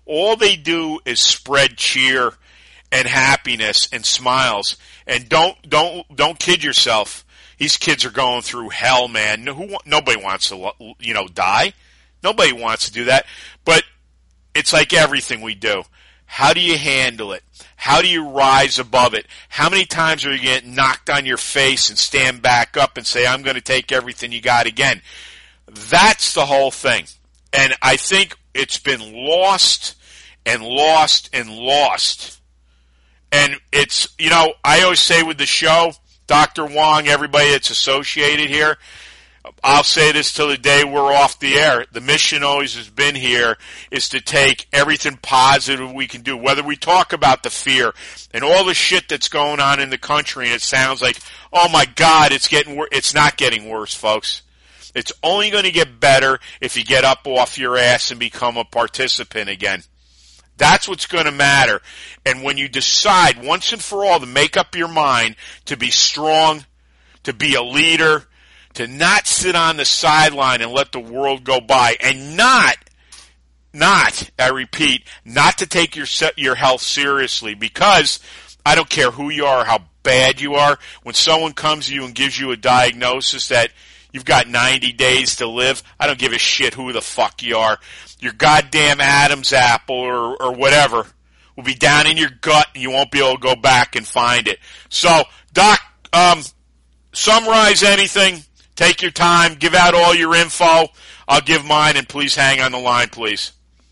all they do is spread cheer and happiness and smiles. And don't kid yourself. These kids are going through hell, man. Nobody wants to, die. Nobody wants to do that. But it's like everything we do. How do you handle it? How do you rise above it? How many times are you going to get knocked on your face and stand back up and say, I'm going to take everything you got again? That's the whole thing. And I think it's been lost and lost and lost. And it's, I always say with the show, Dr. Wong, everybody that's associated here, I'll say this till the day we're off the air. The mission always has been here is to take everything positive we can do, whether we talk about the fear and all the shit that's going on in the country, and it sounds like, oh my God, it's getting worse. It's not getting worse, folks. It's only going to get better if you get up off your ass and become a participant again. That's what's going to matter. And when you decide once and for all to make up your mind to be strong, to be a leader, to not sit on the sideline and let the world go by, and not, I repeat, not to take your health seriously, because I don't care who you are or how bad you are, when someone comes to you and gives you a diagnosis that you've got 90 days to live, I don't give a shit who the fuck you are. Your goddamn Adam's apple or whatever will be down in your gut, and you won't be able to go back and find it. So, Doc, summarize anything. Take your time. Give out all your info. I'll give mine, and please hang on the line, please.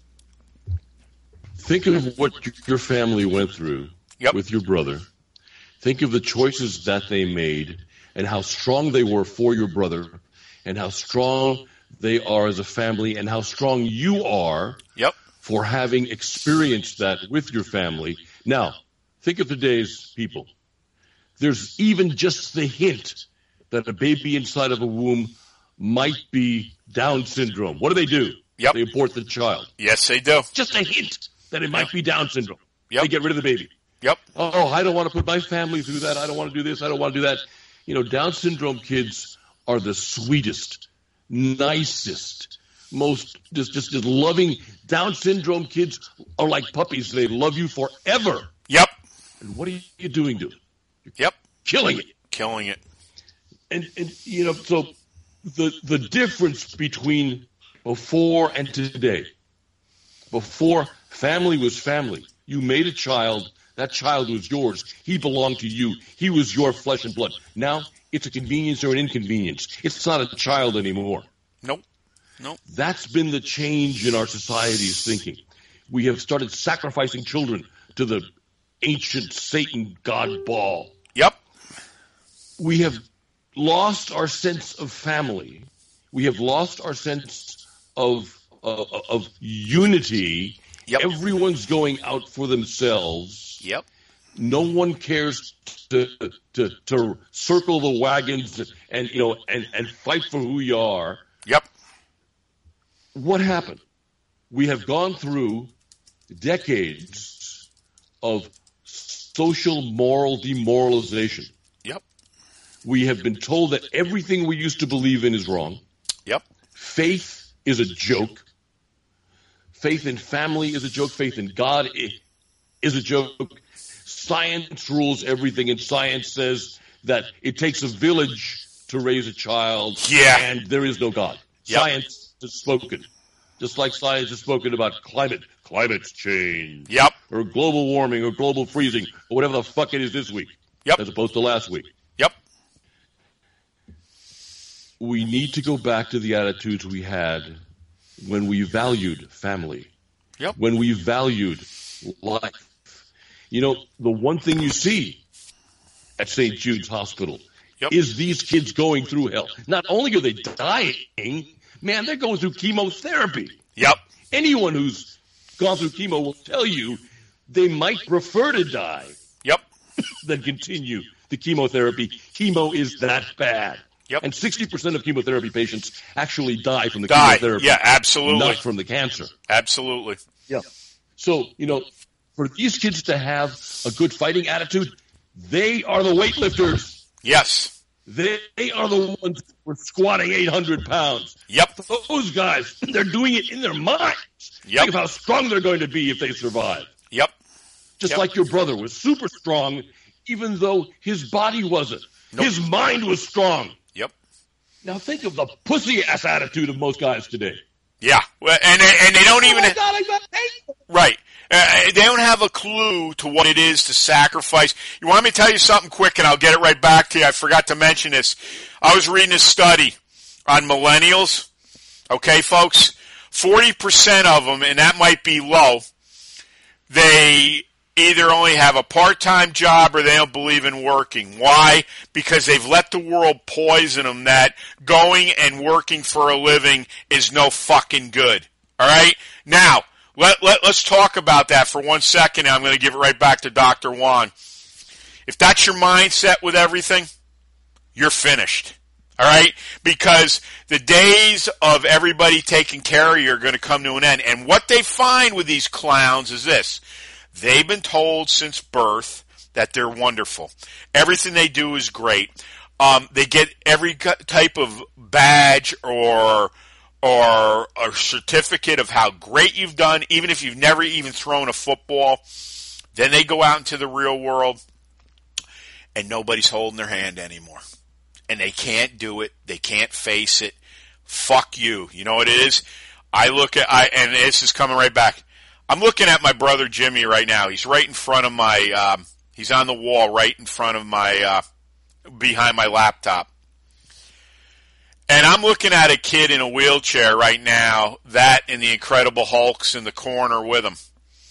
Think of what your family went through with your brother. Think of the choices that they made and how strong they were for your brother and how strong they are as a family and how strong you are for having experienced that with your family. Now, think of today's people. There's even just the hint that a baby inside of a womb might be Down syndrome. What do? They abort the child. Yes, they do. Just a hint that it might be Down syndrome. They get rid of the baby. Oh, I don't want to put my family through that. I don't want to do this. I don't want to do that. Down syndrome kids are the sweetest, nicest, most just loving. Down syndrome kids are like puppies. They love you forever. And what are you doing to it? You're killing it. Killing it. And so the difference between before and today, before family was family. You made a child. That child was yours. He belonged to you. He was your flesh and blood. Now it's a convenience or an inconvenience. It's not a child anymore. Nope. That's been the change in our society's thinking. We have started sacrificing children to the ancient Satan God ball. We have lost our sense of family. We have lost our sense of unity. Everyone's going out for themselves. No one cares to circle the wagons and fight for who you are. What happened? We have gone through decades of social moral demoralization. We have been told that everything we used to believe in is wrong. Faith is a joke. Faith in family is a joke. Faith in God is a joke. Science rules everything, and science says that it takes a village to raise a child, and there is no God. Science has spoken. Just like science has spoken about climate change, or global warming, or global freezing, or whatever the fuck it is this week, as opposed to last week. We need to go back to the attitudes we had when we valued family, when we valued life. The one thing you see at St. Jude's Hospital is these kids going through hell. Not only are they dying, man, they're going through chemotherapy. Anyone who's gone through chemo will tell you they might prefer to die than continue the chemotherapy. Chemo is that bad. And 60% of chemotherapy patients actually die from the chemotherapy. Absolutely. Not from the cancer. Absolutely. So, for these kids to have a good fighting attitude, they are the weightlifters. They are the ones who are squatting 800 pounds. Yep. Those guys, they're doing it in their minds. Yep. Think of how strong they're going to be if they survive. Yep. Just like your brother was super strong, even though his body wasn't. Nope. His mind was strong. Yep. Now think of the pussy-ass attitude of most guys today. Yeah. Well, and they don't even... Oh my God, I got paid. Right. They don't have a clue to what it is to sacrifice. You want me to tell you something quick, and I'll get it right back to you. I forgot to mention this. I was reading a study on millennials. Okay, folks? 40% of them, and that might be low, they either only have a part-time job or they don't believe in working. Why? Because they've let the world poison them that going and working for a living is no fucking good. All right? Now, let's talk about that for 1 second, and I'm going to give it right back to Dr. Wong. If that's your mindset with everything, you're finished. All right? Because the days of everybody taking care of you are going to come to an end. And what they find with these clowns is this. They've been told since birth that they're wonderful. Everything they do is great. They get every type of badge or a certificate of how great you've done, even if you've never even thrown a football. Then they go out into the real world, and nobody's holding their hand anymore. And they can't do it. They can't face it. Fuck you. You know what it is? And this is coming right back. I'm looking at my brother Jimmy right now. He's right in front of my, he's on the wall right in front of my, behind my laptop. And I'm looking at a kid in a wheelchair right now, that and the Incredible Hulk's in the corner with him.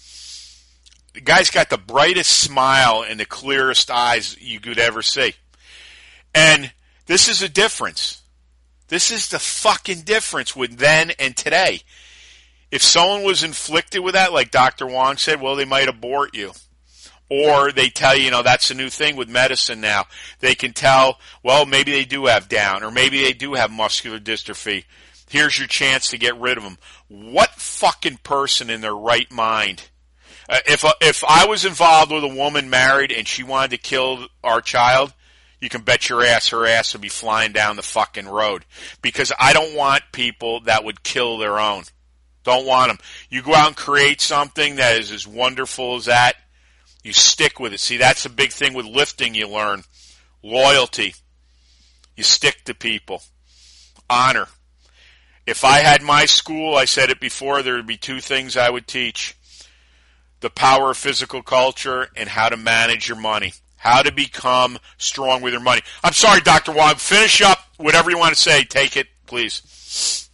The guy's got the brightest smile and the clearest eyes you could ever see. And this is a difference. This is the fucking difference with then and today. If someone was inflicted with that, like Dr. Wong said, well, they might abort you. Or they tell you, that's the new thing with medicine now. They can tell, well, maybe they do have Down, or maybe they do have muscular dystrophy. Here's your chance to get rid of them. What fucking person in their right mind? If I was involved with a woman married and she wanted to kill our child, you can bet your ass her ass would be flying down the fucking road. Because I don't want people that would kill their own. Don't want them. You go out and create something that is as wonderful as that. You stick with it. See, that's a big thing with lifting you learn. Loyalty. You stick to people. Honor. If I had my school, I said it before, there would be two things I would teach. The power of physical culture and how to manage your money. How to become strong with your money. I'm sorry, Dr. Wong. Finish up. Whatever you want to say, take it, please.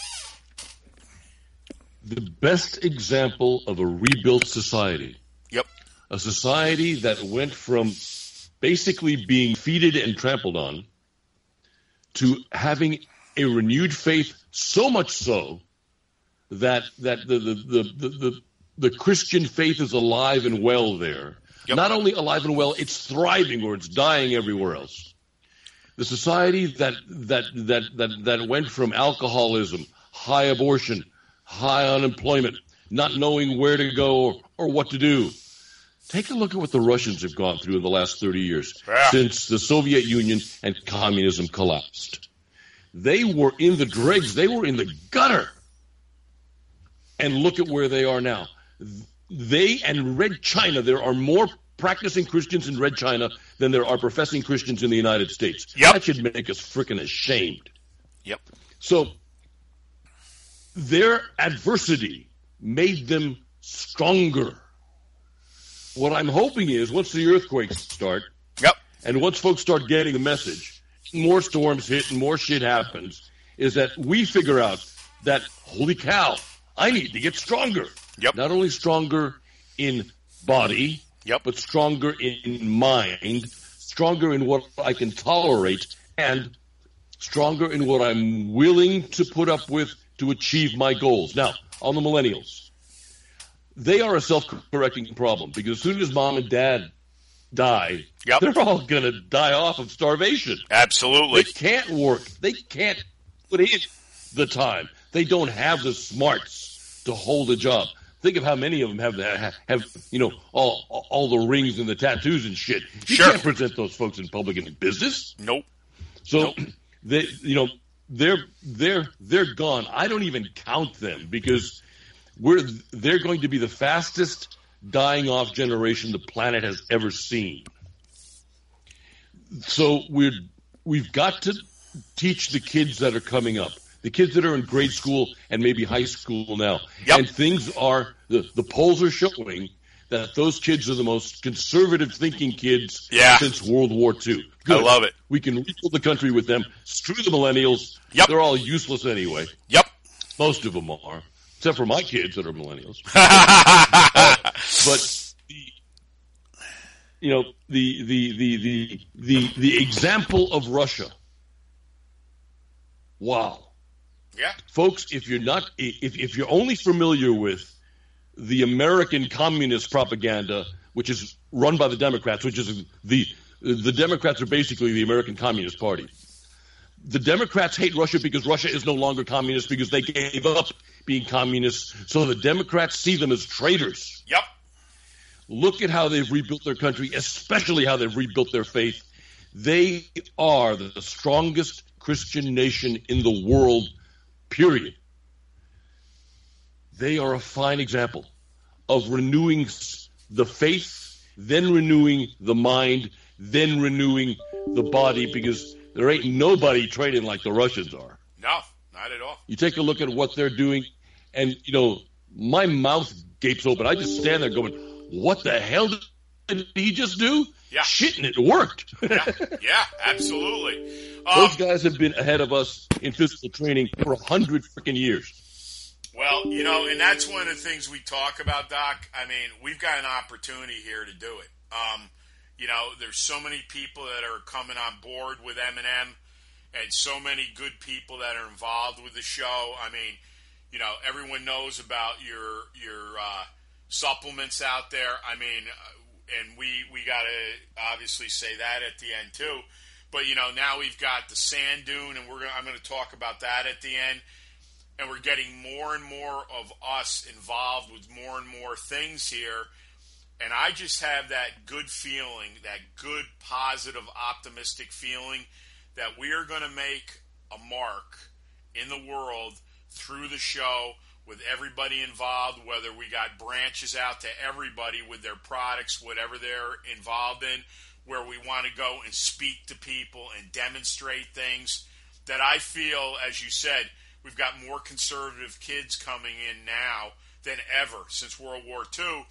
The best example of a rebuilt society. Yep. A society that went from basically being feted and trampled on to having a renewed faith, so much so that the Christian faith is alive and well there. Yep. Not only alive and well, it's thriving or it's dying everywhere else. The society that went from alcoholism, high abortion, high unemployment, not knowing where to go or what to do. Take a look at what the Russians have gone through in the last 30 years since the Soviet Union and communism collapsed. They were in the dregs. They were in the gutter. And look at where they are now. They and Red China, there are more practicing Christians in Red China than there are professing Christians in the United States. Yep. That should make us freaking ashamed. Yep. So their adversity made them stronger. What I'm hoping is once the earthquakes start, yep, and once folks start getting the message, more storms hit and more shit happens, is that we figure out that, holy cow, I need to get stronger. Yep. Not only stronger in body, yep, but stronger in mind, stronger in what I can tolerate, and stronger in what I'm willing to put up with to achieve my goals. Now, on the millennials, they are a self-correcting problem because as soon as mom and dad die, yep, they're all going to die off of starvation. Absolutely. They can't work. They can't put in the time. They don't have the smarts to hold a job. Think of how many of them have all the rings and the tattoos and shit. You sure can't present those folks in public in business. Nope. So they're gone. I don't even count them because they're going to be the fastest dying off generation the planet has ever seen. So we've got to teach the kids that are coming up, the kids that are in grade school and maybe high school now. Yep. And things are, the polls are showing that those kids are the most conservative thinking kids since World War II. Good. I love it. We can rebuild the country with them. Screw the millennials. Yep. They're all useless anyway. Yep. Most of them are, except for my kids that are millennials. But the example of Russia. Wow. Yeah. Folks, if you're only familiar with the American communist propaganda, which is run by the Democrats, which is the Democrats are basically the American Communist Party. The Democrats hate Russia because Russia is no longer communist because they gave up being communists. So the Democrats see them as traitors. Yep. Look at how they've rebuilt their country, especially how they've rebuilt their faith. They are the strongest Christian nation in the world, period. They are a fine example of renewing the faith, then renewing the mind, then renewing the body, because there ain't nobody training like the Russians are. No, not at all. You take a look at what they're doing, and, my mouth gapes open. I just stand there going, what the hell did he just do? Yeah. Shit, and it worked. Yeah, absolutely. Those guys have been ahead of us in physical training for 100 freaking years. Well, and that's one of the things we talk about, Doc. I mean, we've got an opportunity here to do it. There's so many people that are coming on board with M&M and so many good people that are involved with the show. I mean, everyone knows about your supplements out there. I mean, and we got to obviously say that at the end too. But, now we've got the sand dune, and I'm going to talk about that at the end. And we're getting more and more of us involved with more and more things here. And I just have that good feeling, that good, positive, optimistic feeling that we are going to make a mark in the world through the show with everybody involved, whether we got branches out to everybody with their products, whatever they're involved in, where we want to go and speak to people and demonstrate things that I feel, as you said, we've got more conservative kids coming in now than ever since World War II.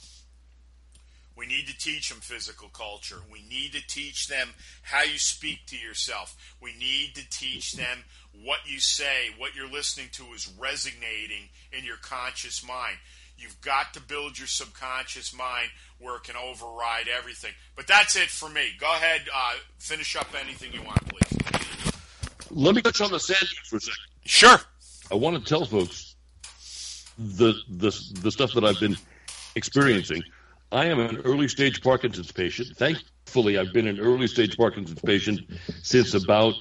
We need to teach them physical culture. We need to teach them how you speak to yourself. We need to teach them what you say, what you're listening to is resonating in your conscious mind. You've got to build your subconscious mind where it can override everything. But that's it for me. Go ahead, finish up anything you want, please. Let me touch on the sand for a second. Sure. I want to tell folks the stuff that I've been experiencing. I am an early-stage Parkinson's patient. Thankfully, I've been an early-stage Parkinson's patient since about,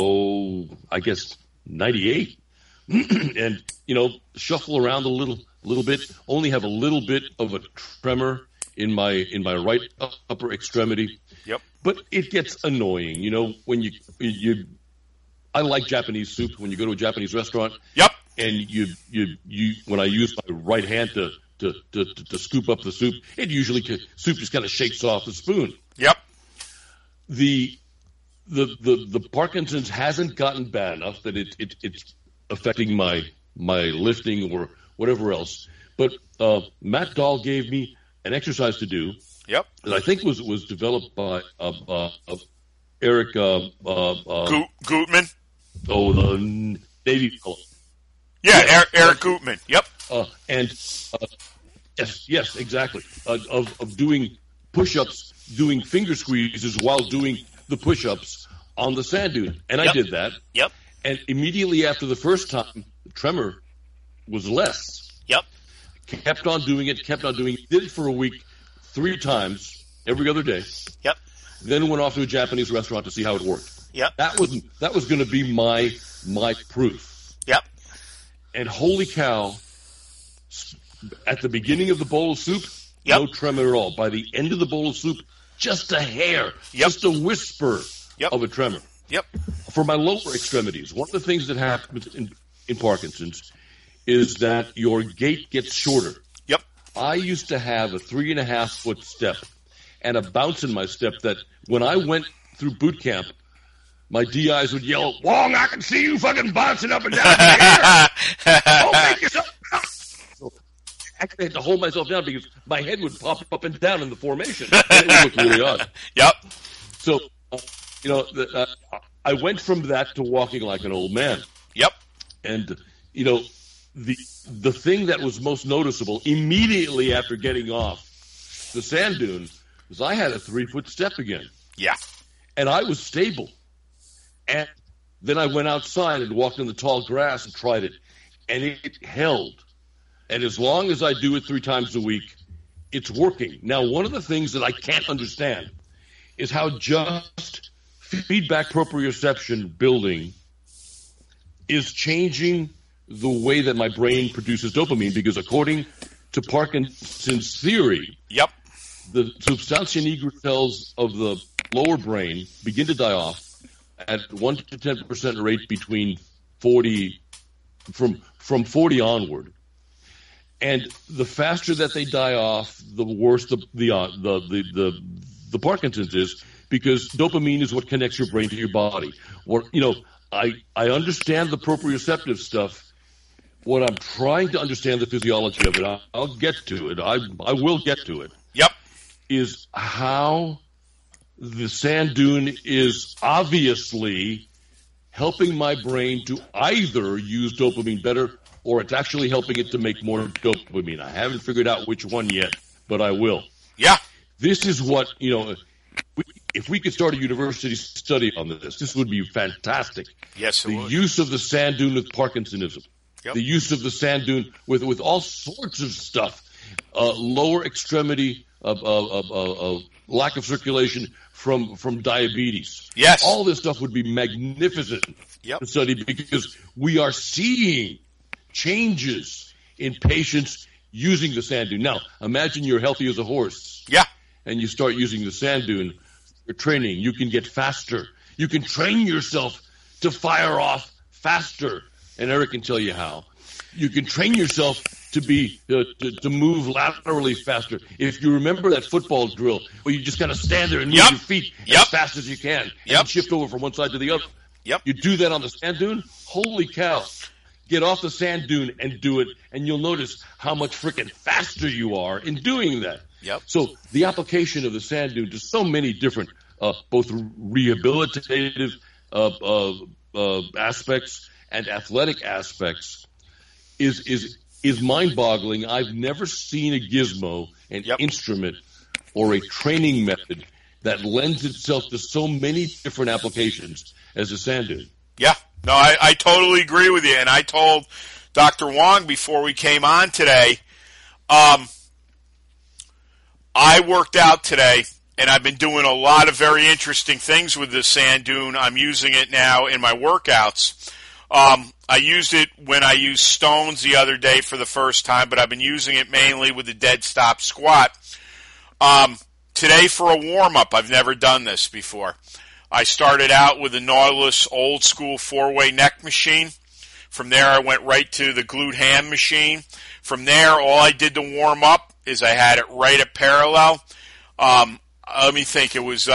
98. And, shuffle around a little bit, only have a little bit of a tremor in my right upper extremity. Yep. But it gets annoying, when you I like Japanese soup. When you go to a Japanese restaurant, yep, and you when I use my right hand to scoop up the soup, soup just kind of shakes off the spoon. Yep. The Parkinson's hasn't gotten bad enough that it's affecting my lifting or whatever else. But Matt Dahl gave me an exercise to do. Yep. That I think was developed by Eric Gutman. Oh, the Navy fellow. Yeah, Eric Gutman. Yep. Yes, exactly. Of doing push-ups, doing finger squeezes while doing the push-ups on the sand dune. And I did that. Yep. And immediately after the first time, the tremor was less. Yep. Kept on doing it. Did it for a week, 3 times, every other day. Yep. Then went off to a Japanese restaurant to see how it worked. Yep. That was going to be my proof. Yep. And holy cow, at the beginning of the bowl of soup, yep, no tremor at all. By the end of the bowl of soup, just a hair, yep, just a whisper yep of a tremor. Yep. For my lower extremities, one of the things that happens in Parkinson's is that your gait gets shorter. Yep. I used to have a 3.5-foot step and a bounce in my step that when I went through boot camp, my DIs would yell, "Wong, I can see you fucking bouncing up and down in the air. Don't make yourself out." So actually, I had to hold myself down because my head would pop up and down in the formation. And it would look really odd. Yep. So, I went from that to walking like an old man. Yep. And, the thing that was most noticeable immediately after getting off the sand dune was I had a 3-foot step again. Yeah. And I was stable. And then I went outside and walked in the tall grass and tried it. And it held. And as long as I do it 3 times a week, it's working. Now, one of the things that I can't understand is how just feedback proprioception building is changing the way that my brain produces dopamine, because according to Parkinson's theory, yep, the substantia nigra cells of the lower brain begin to die off at 1 to 10% rate between 40 from 40 onward. And the faster that they die off, the worse the Parkinson's is, because dopamine is what connects your brain to your body. I understand the proprioceptive stuff. What I'm trying to understand the physiology of it, I'll get to it. I will get to it. Yep. Is how the sand dune is obviously helping my brain to either use dopamine better, or it's actually helping it to make more dopamine. I haven't figured out which one yet, but I will. Yeah. This is what, if we could start a university study on this would be fantastic. Yes, it the would. use of the sand dune with Parkinsonism. Yep. The use of the sand dune with all sorts of stuff. Lower extremity, lack of circulation from diabetes. Yes. All this stuff would be magnificent Yep. to study, because we are seeing changes in patients using the sand dune. Now, imagine you're healthy as a horse. Yeah. And you start using the sand dune for training. You can get faster. You can train yourself to fire off faster. And Eric can tell you how. You can train yourself to be to move laterally faster. If you remember that football drill where you just kind of stand there and move Yep. your feet Yep. as fast as you can Yep. and shift over from one side to the other. Yep. You do that on the sand dune, holy cow. Get off the sand dune and do it, and you'll notice how much freaking faster you are in doing that. Yep. So the application of the sand dune to so many different, both rehabilitative aspects and athletic aspects is mind-boggling. I've never seen a gizmo, an Yep. instrument, or a training method that lends itself to so many different applications as the sand dune. Yeah. No, I totally agree with you. And I told Dr. Wong before we came on today, I worked out today, and I've been doing a lot of very interesting things with the sand dune. I'm using it now in my workouts. I used it when I used stones the other day for the first time, but I've been using it mainly with the dead stop squat. Today for a warm-up, I've never done this before. I started out with the Nautilus old school 4-way neck machine. From there, I went right to the glute ham machine. From there, all I did to warm up is I had it right at parallel. Let me think, it was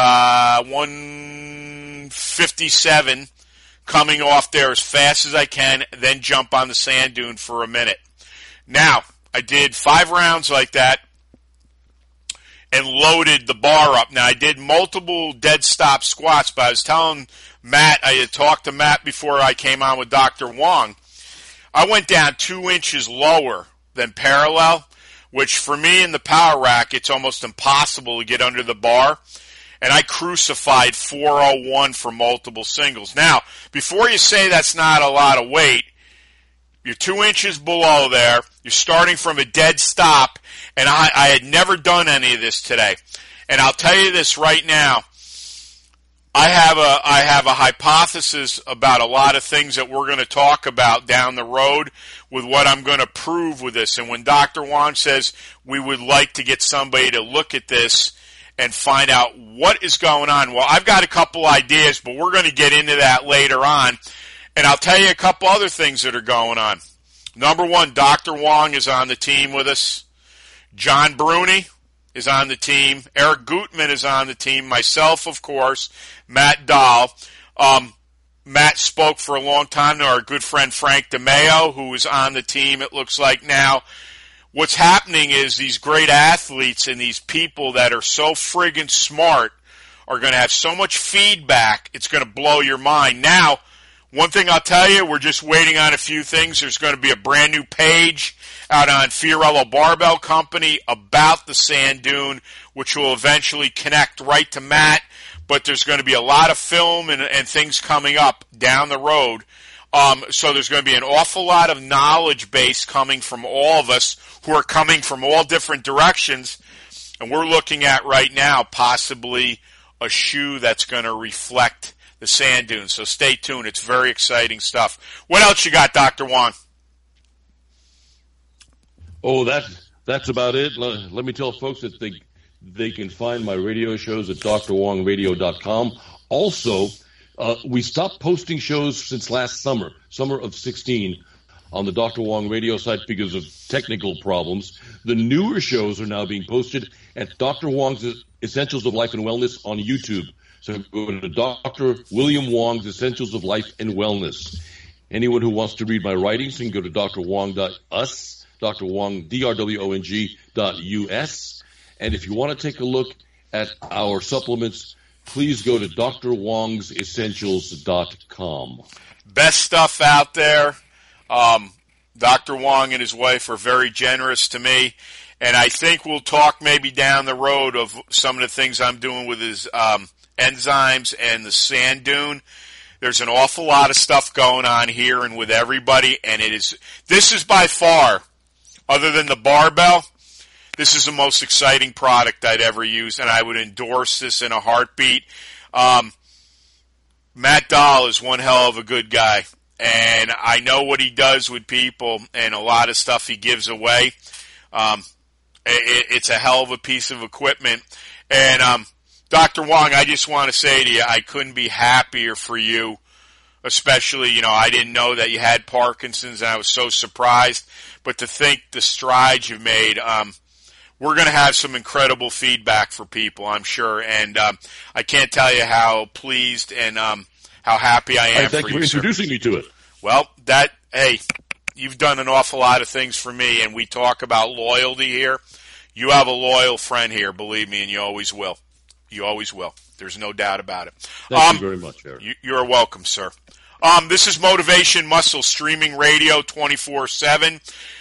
157 coming off there as fast as I can, then jump on the sand dune for a minute. Now, I did 5 rounds like that and loaded the bar up. Now, I did multiple dead stop squats, but I was telling Matt, I had talked to Matt before I came on with Dr. Wong. I went down 2 inches lower than parallel, which for me in the power rack, it's almost impossible to get under the bar. And I crucified 401 for multiple singles. Now, before you say that's not a lot of weight, you're 2 inches below there. You're starting from a dead stop. And I had never done any of this today. And I'll tell you this right now. I have a hypothesis about a lot of things that we're going to talk about down the road with what I'm going to prove with this. And when Dr. Wong says we would like to get somebody to look at this and find out what is going on. Well, I've got a couple ideas, but we're going to get into that later on. And I'll tell you a couple other things that are going on. Number one, Dr. Wong is on the team with us. John Bruni is on the team. Eric Gutman is on the team. Myself, of course. Matt Dahl. Matt spoke for a long time to our good friend Frank DeMeo, who is on the team, it looks like now. What's happening is these great athletes and these people that are so friggin' smart are going to have so much feedback, it's going to blow your mind. Now, one thing I'll tell you, we're just waiting on a few things. There's going to be a brand new page out on Fiorello Barbell Company about the sand dune, which will eventually connect right to Matt. But there's going to be a lot of film and things coming up down the road. So there's going to be an awful lot of knowledge base coming from all of us who are coming from all different directions. And we're looking at right now possibly a shoe that's going to reflect the sand dunes. So stay tuned. It's very exciting stuff. What else you got, Dr. Wong? Oh, that's about it. Let me tell folks that they can find my radio shows at drwongradio.com. Also, we stopped posting shows since last summer of 16, on the Dr. Wong radio site because of technical problems. The newer shows are now being posted at Dr. Wong's Essentials of Life and Wellness on YouTube. So go to Dr. William Wong's Essentials of Life and Wellness. Anyone who wants to read my writings can go to drwong.us, Dr. Wong, drwong.us. And if you want to take a look at our supplements, please go to drwongsessentials.com. Best stuff out there. Dr. Wong and his wife are very generous to me. And I think we'll talk maybe down the road of some of the things I'm doing with his enzymes and the sand dune. There's an awful lot of stuff going on here and with everybody. And this is by far, other than the barbell, this is the most exciting product I'd ever used, and I would endorse this in a heartbeat. Matt Dahl is one hell of a good guy, and I know what he does with people and a lot of stuff he gives away. It's a hell of a piece of equipment. And Dr. Wong, I just want to say to you, I couldn't be happier for you, especially, I didn't know that you had Parkinson's, and I was so surprised. But to think the strides you've made, we're going to have some incredible feedback for people, I'm sure. And I can't tell you how pleased and how happy I am for you, thank you for introducing me to it. Well, hey, you've done an awful lot of things for me, and we talk about loyalty here. You have a loyal friend here, believe me, and you always will. You always will. There's no doubt about it. Thank you very much, Eric. You're welcome, sir. This is Motivation Muscle streaming radio 24/7.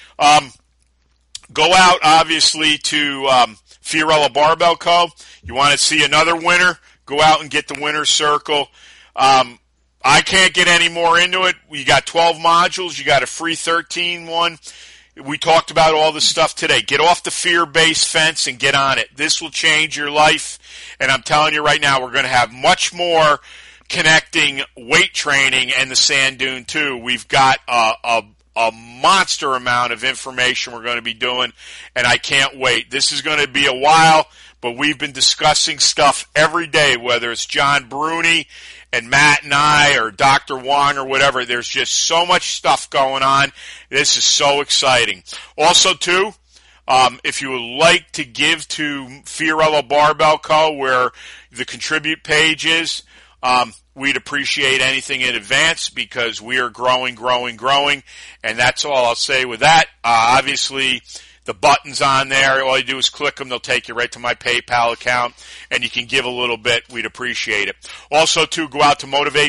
Go out, obviously, to Fiorello Barbell Co. You want to see another winner? Go out and get the winner's circle. I can't get any more into it. You got 12 modules. You got a free 13 one. We talked about all this stuff today. Get off the fear-based fence and get on it. This will change your life. And I'm telling you right now, we're going to have much more connecting weight training and the sand dune, too. We've got a monster amount of information we're going to be doing, and I can't wait. This is going to be a while, but we've been discussing stuff every day, whether it's John Bruni and Matt and I or Dr. Wong or whatever. There's just so much stuff going on. This is so exciting. Also, too, if you would like to give to Fiorello Barbell Co., where the contribute page is, we'd appreciate anything in advance because we are growing, and that's all I'll say with that. Obviously, the button's on there. All you do is click them. They'll take you right to my PayPal account, and you can give a little bit. We'd appreciate it. Also, too, go out to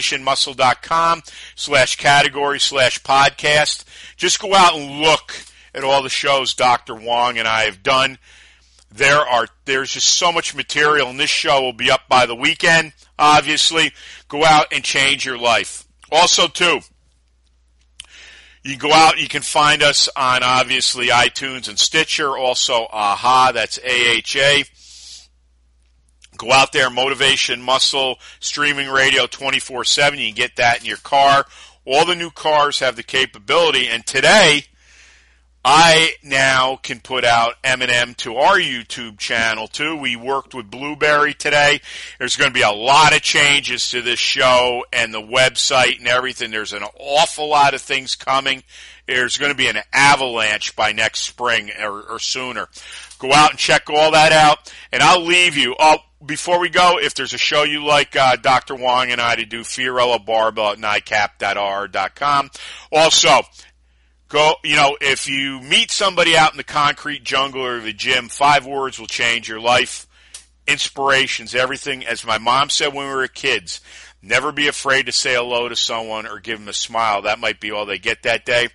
motivationmuscle.com/category/podcast. Just go out and look at all the shows Dr. Wong and I have done. There's just so much material, and this show will be up by the weekend, obviously. Go out and change your life. Also, too, you go out, you can find us on, obviously, iTunes and Stitcher. Also, AHA, that's AHA. Go out there, Motivation Muscle, streaming radio 24/7. You can get that in your car. All the new cars have the capability, and today, I now can put out M&M to our YouTube channel, too. We worked with Blueberry today. There's going to be a lot of changes to this show and the website and everything. There's an awful lot of things coming. There's going to be an avalanche by next spring or sooner. Go out and check all that out, and I'll leave you. Oh, before we go, if there's a show you like Dr. Wong and I to do, Fiorella Barbell at NICAP.R.com. Also, go, if you meet somebody out in the concrete jungle or the gym, 5 words will change your life. Inspirations, everything. As my mom said when we were kids, never be afraid to say hello to someone or give them a smile. That might be all they get that day.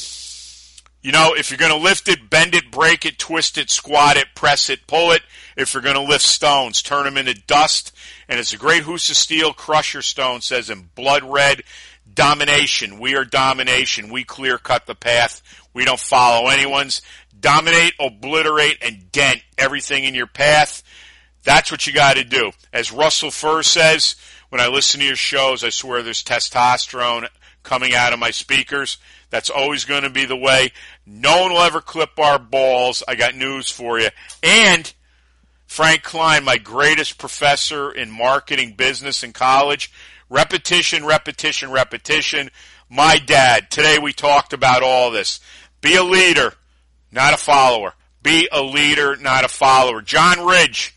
If you're going to lift it, bend it, break it, twist it, squat it, press it, pull it. If you're going to lift stones, turn them into dust. And as the great Husa Steel Crusher Stone says in blood red, domination. We are domination. We clear cut the path. We don't follow anyone's. Dominate, obliterate, and dent everything in your path. That's what you got to do. As Russell Furr says, when I listen to your shows, I swear there's testosterone coming out of my speakers. That's always going to be the way. No one will ever clip our balls. I got news for you. And Frank Klein, my greatest professor in marketing business in college, repetition, repetition, repetition. My dad, today we talked about all this. Be a leader, not a follower. Be a leader, not a follower. John Ridge,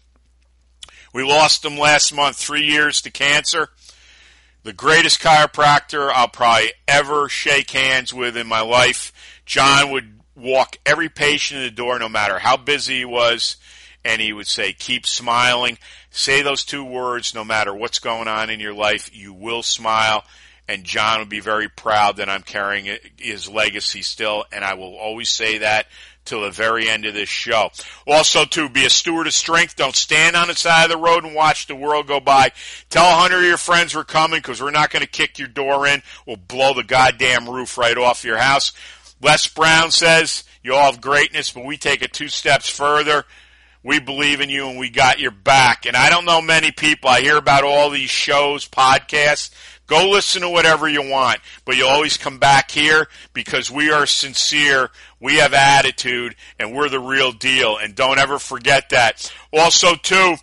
we lost him last month, 3 years to cancer. The greatest chiropractor I'll probably ever shake hands with in my life. John would walk every patient in the door, no matter how busy he was, and he would say, keep smiling. Say those 2 words, no matter what's going on in your life, you will smile. And John would be very proud that I'm carrying his legacy still, and I will always say that till the very end of this show. Also, too, be a steward of strength. Don't stand on the side of the road and watch the world go by. Tell 100 of your friends we're coming, because we're not going to kick your door in. We'll blow the goddamn roof right off your house. Les Brown says, you all have greatness, but we take it 2 steps further. We believe in you, and we got your back. And I don't know many people. I hear about all these shows, podcasts. Go listen to whatever you want, but you'll always come back here because we are sincere, we have attitude, and we're the real deal. And don't ever forget that. Also, too,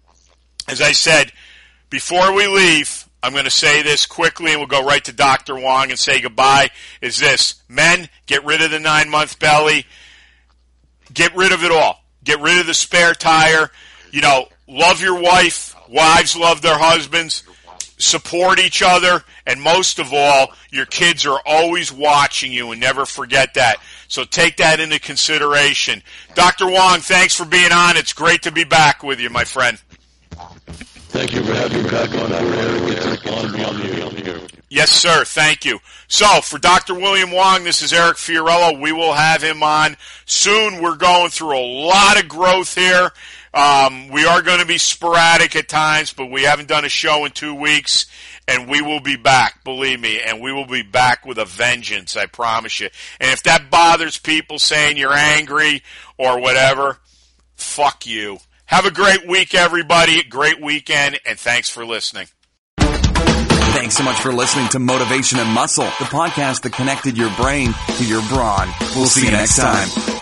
as I said, before we leave, I'm going to say this quickly, and we'll go right to Dr. Wong and say goodbye, is this. Men, get rid of the 9-month belly. Get rid of it all. Get rid of the spare tire. Love your wife. Wives love their husbands. Support each other, and most of all, your kids are always watching you, and never forget that. So take that into consideration. Dr. Wong, thanks for being on. It's great to be back with you, my friend. Thank you for having me back on here. Yes, sir. Thank you. So, for Dr. William Wong, this is Eric Fiorella. We will have him on soon. We're going through a lot of growth here. We are going to be sporadic at times, but we haven't done a show in 2 weeks, and we will be back, believe me, and we will be back with a vengeance, I promise you. And if that bothers people saying you're angry or whatever, fuck you. Have a great week, everybody. Great weekend, and thanks for listening. Thanks so much for listening to Motivation and Muscle, the podcast that connected your brain to your brawn. We'll see you next time.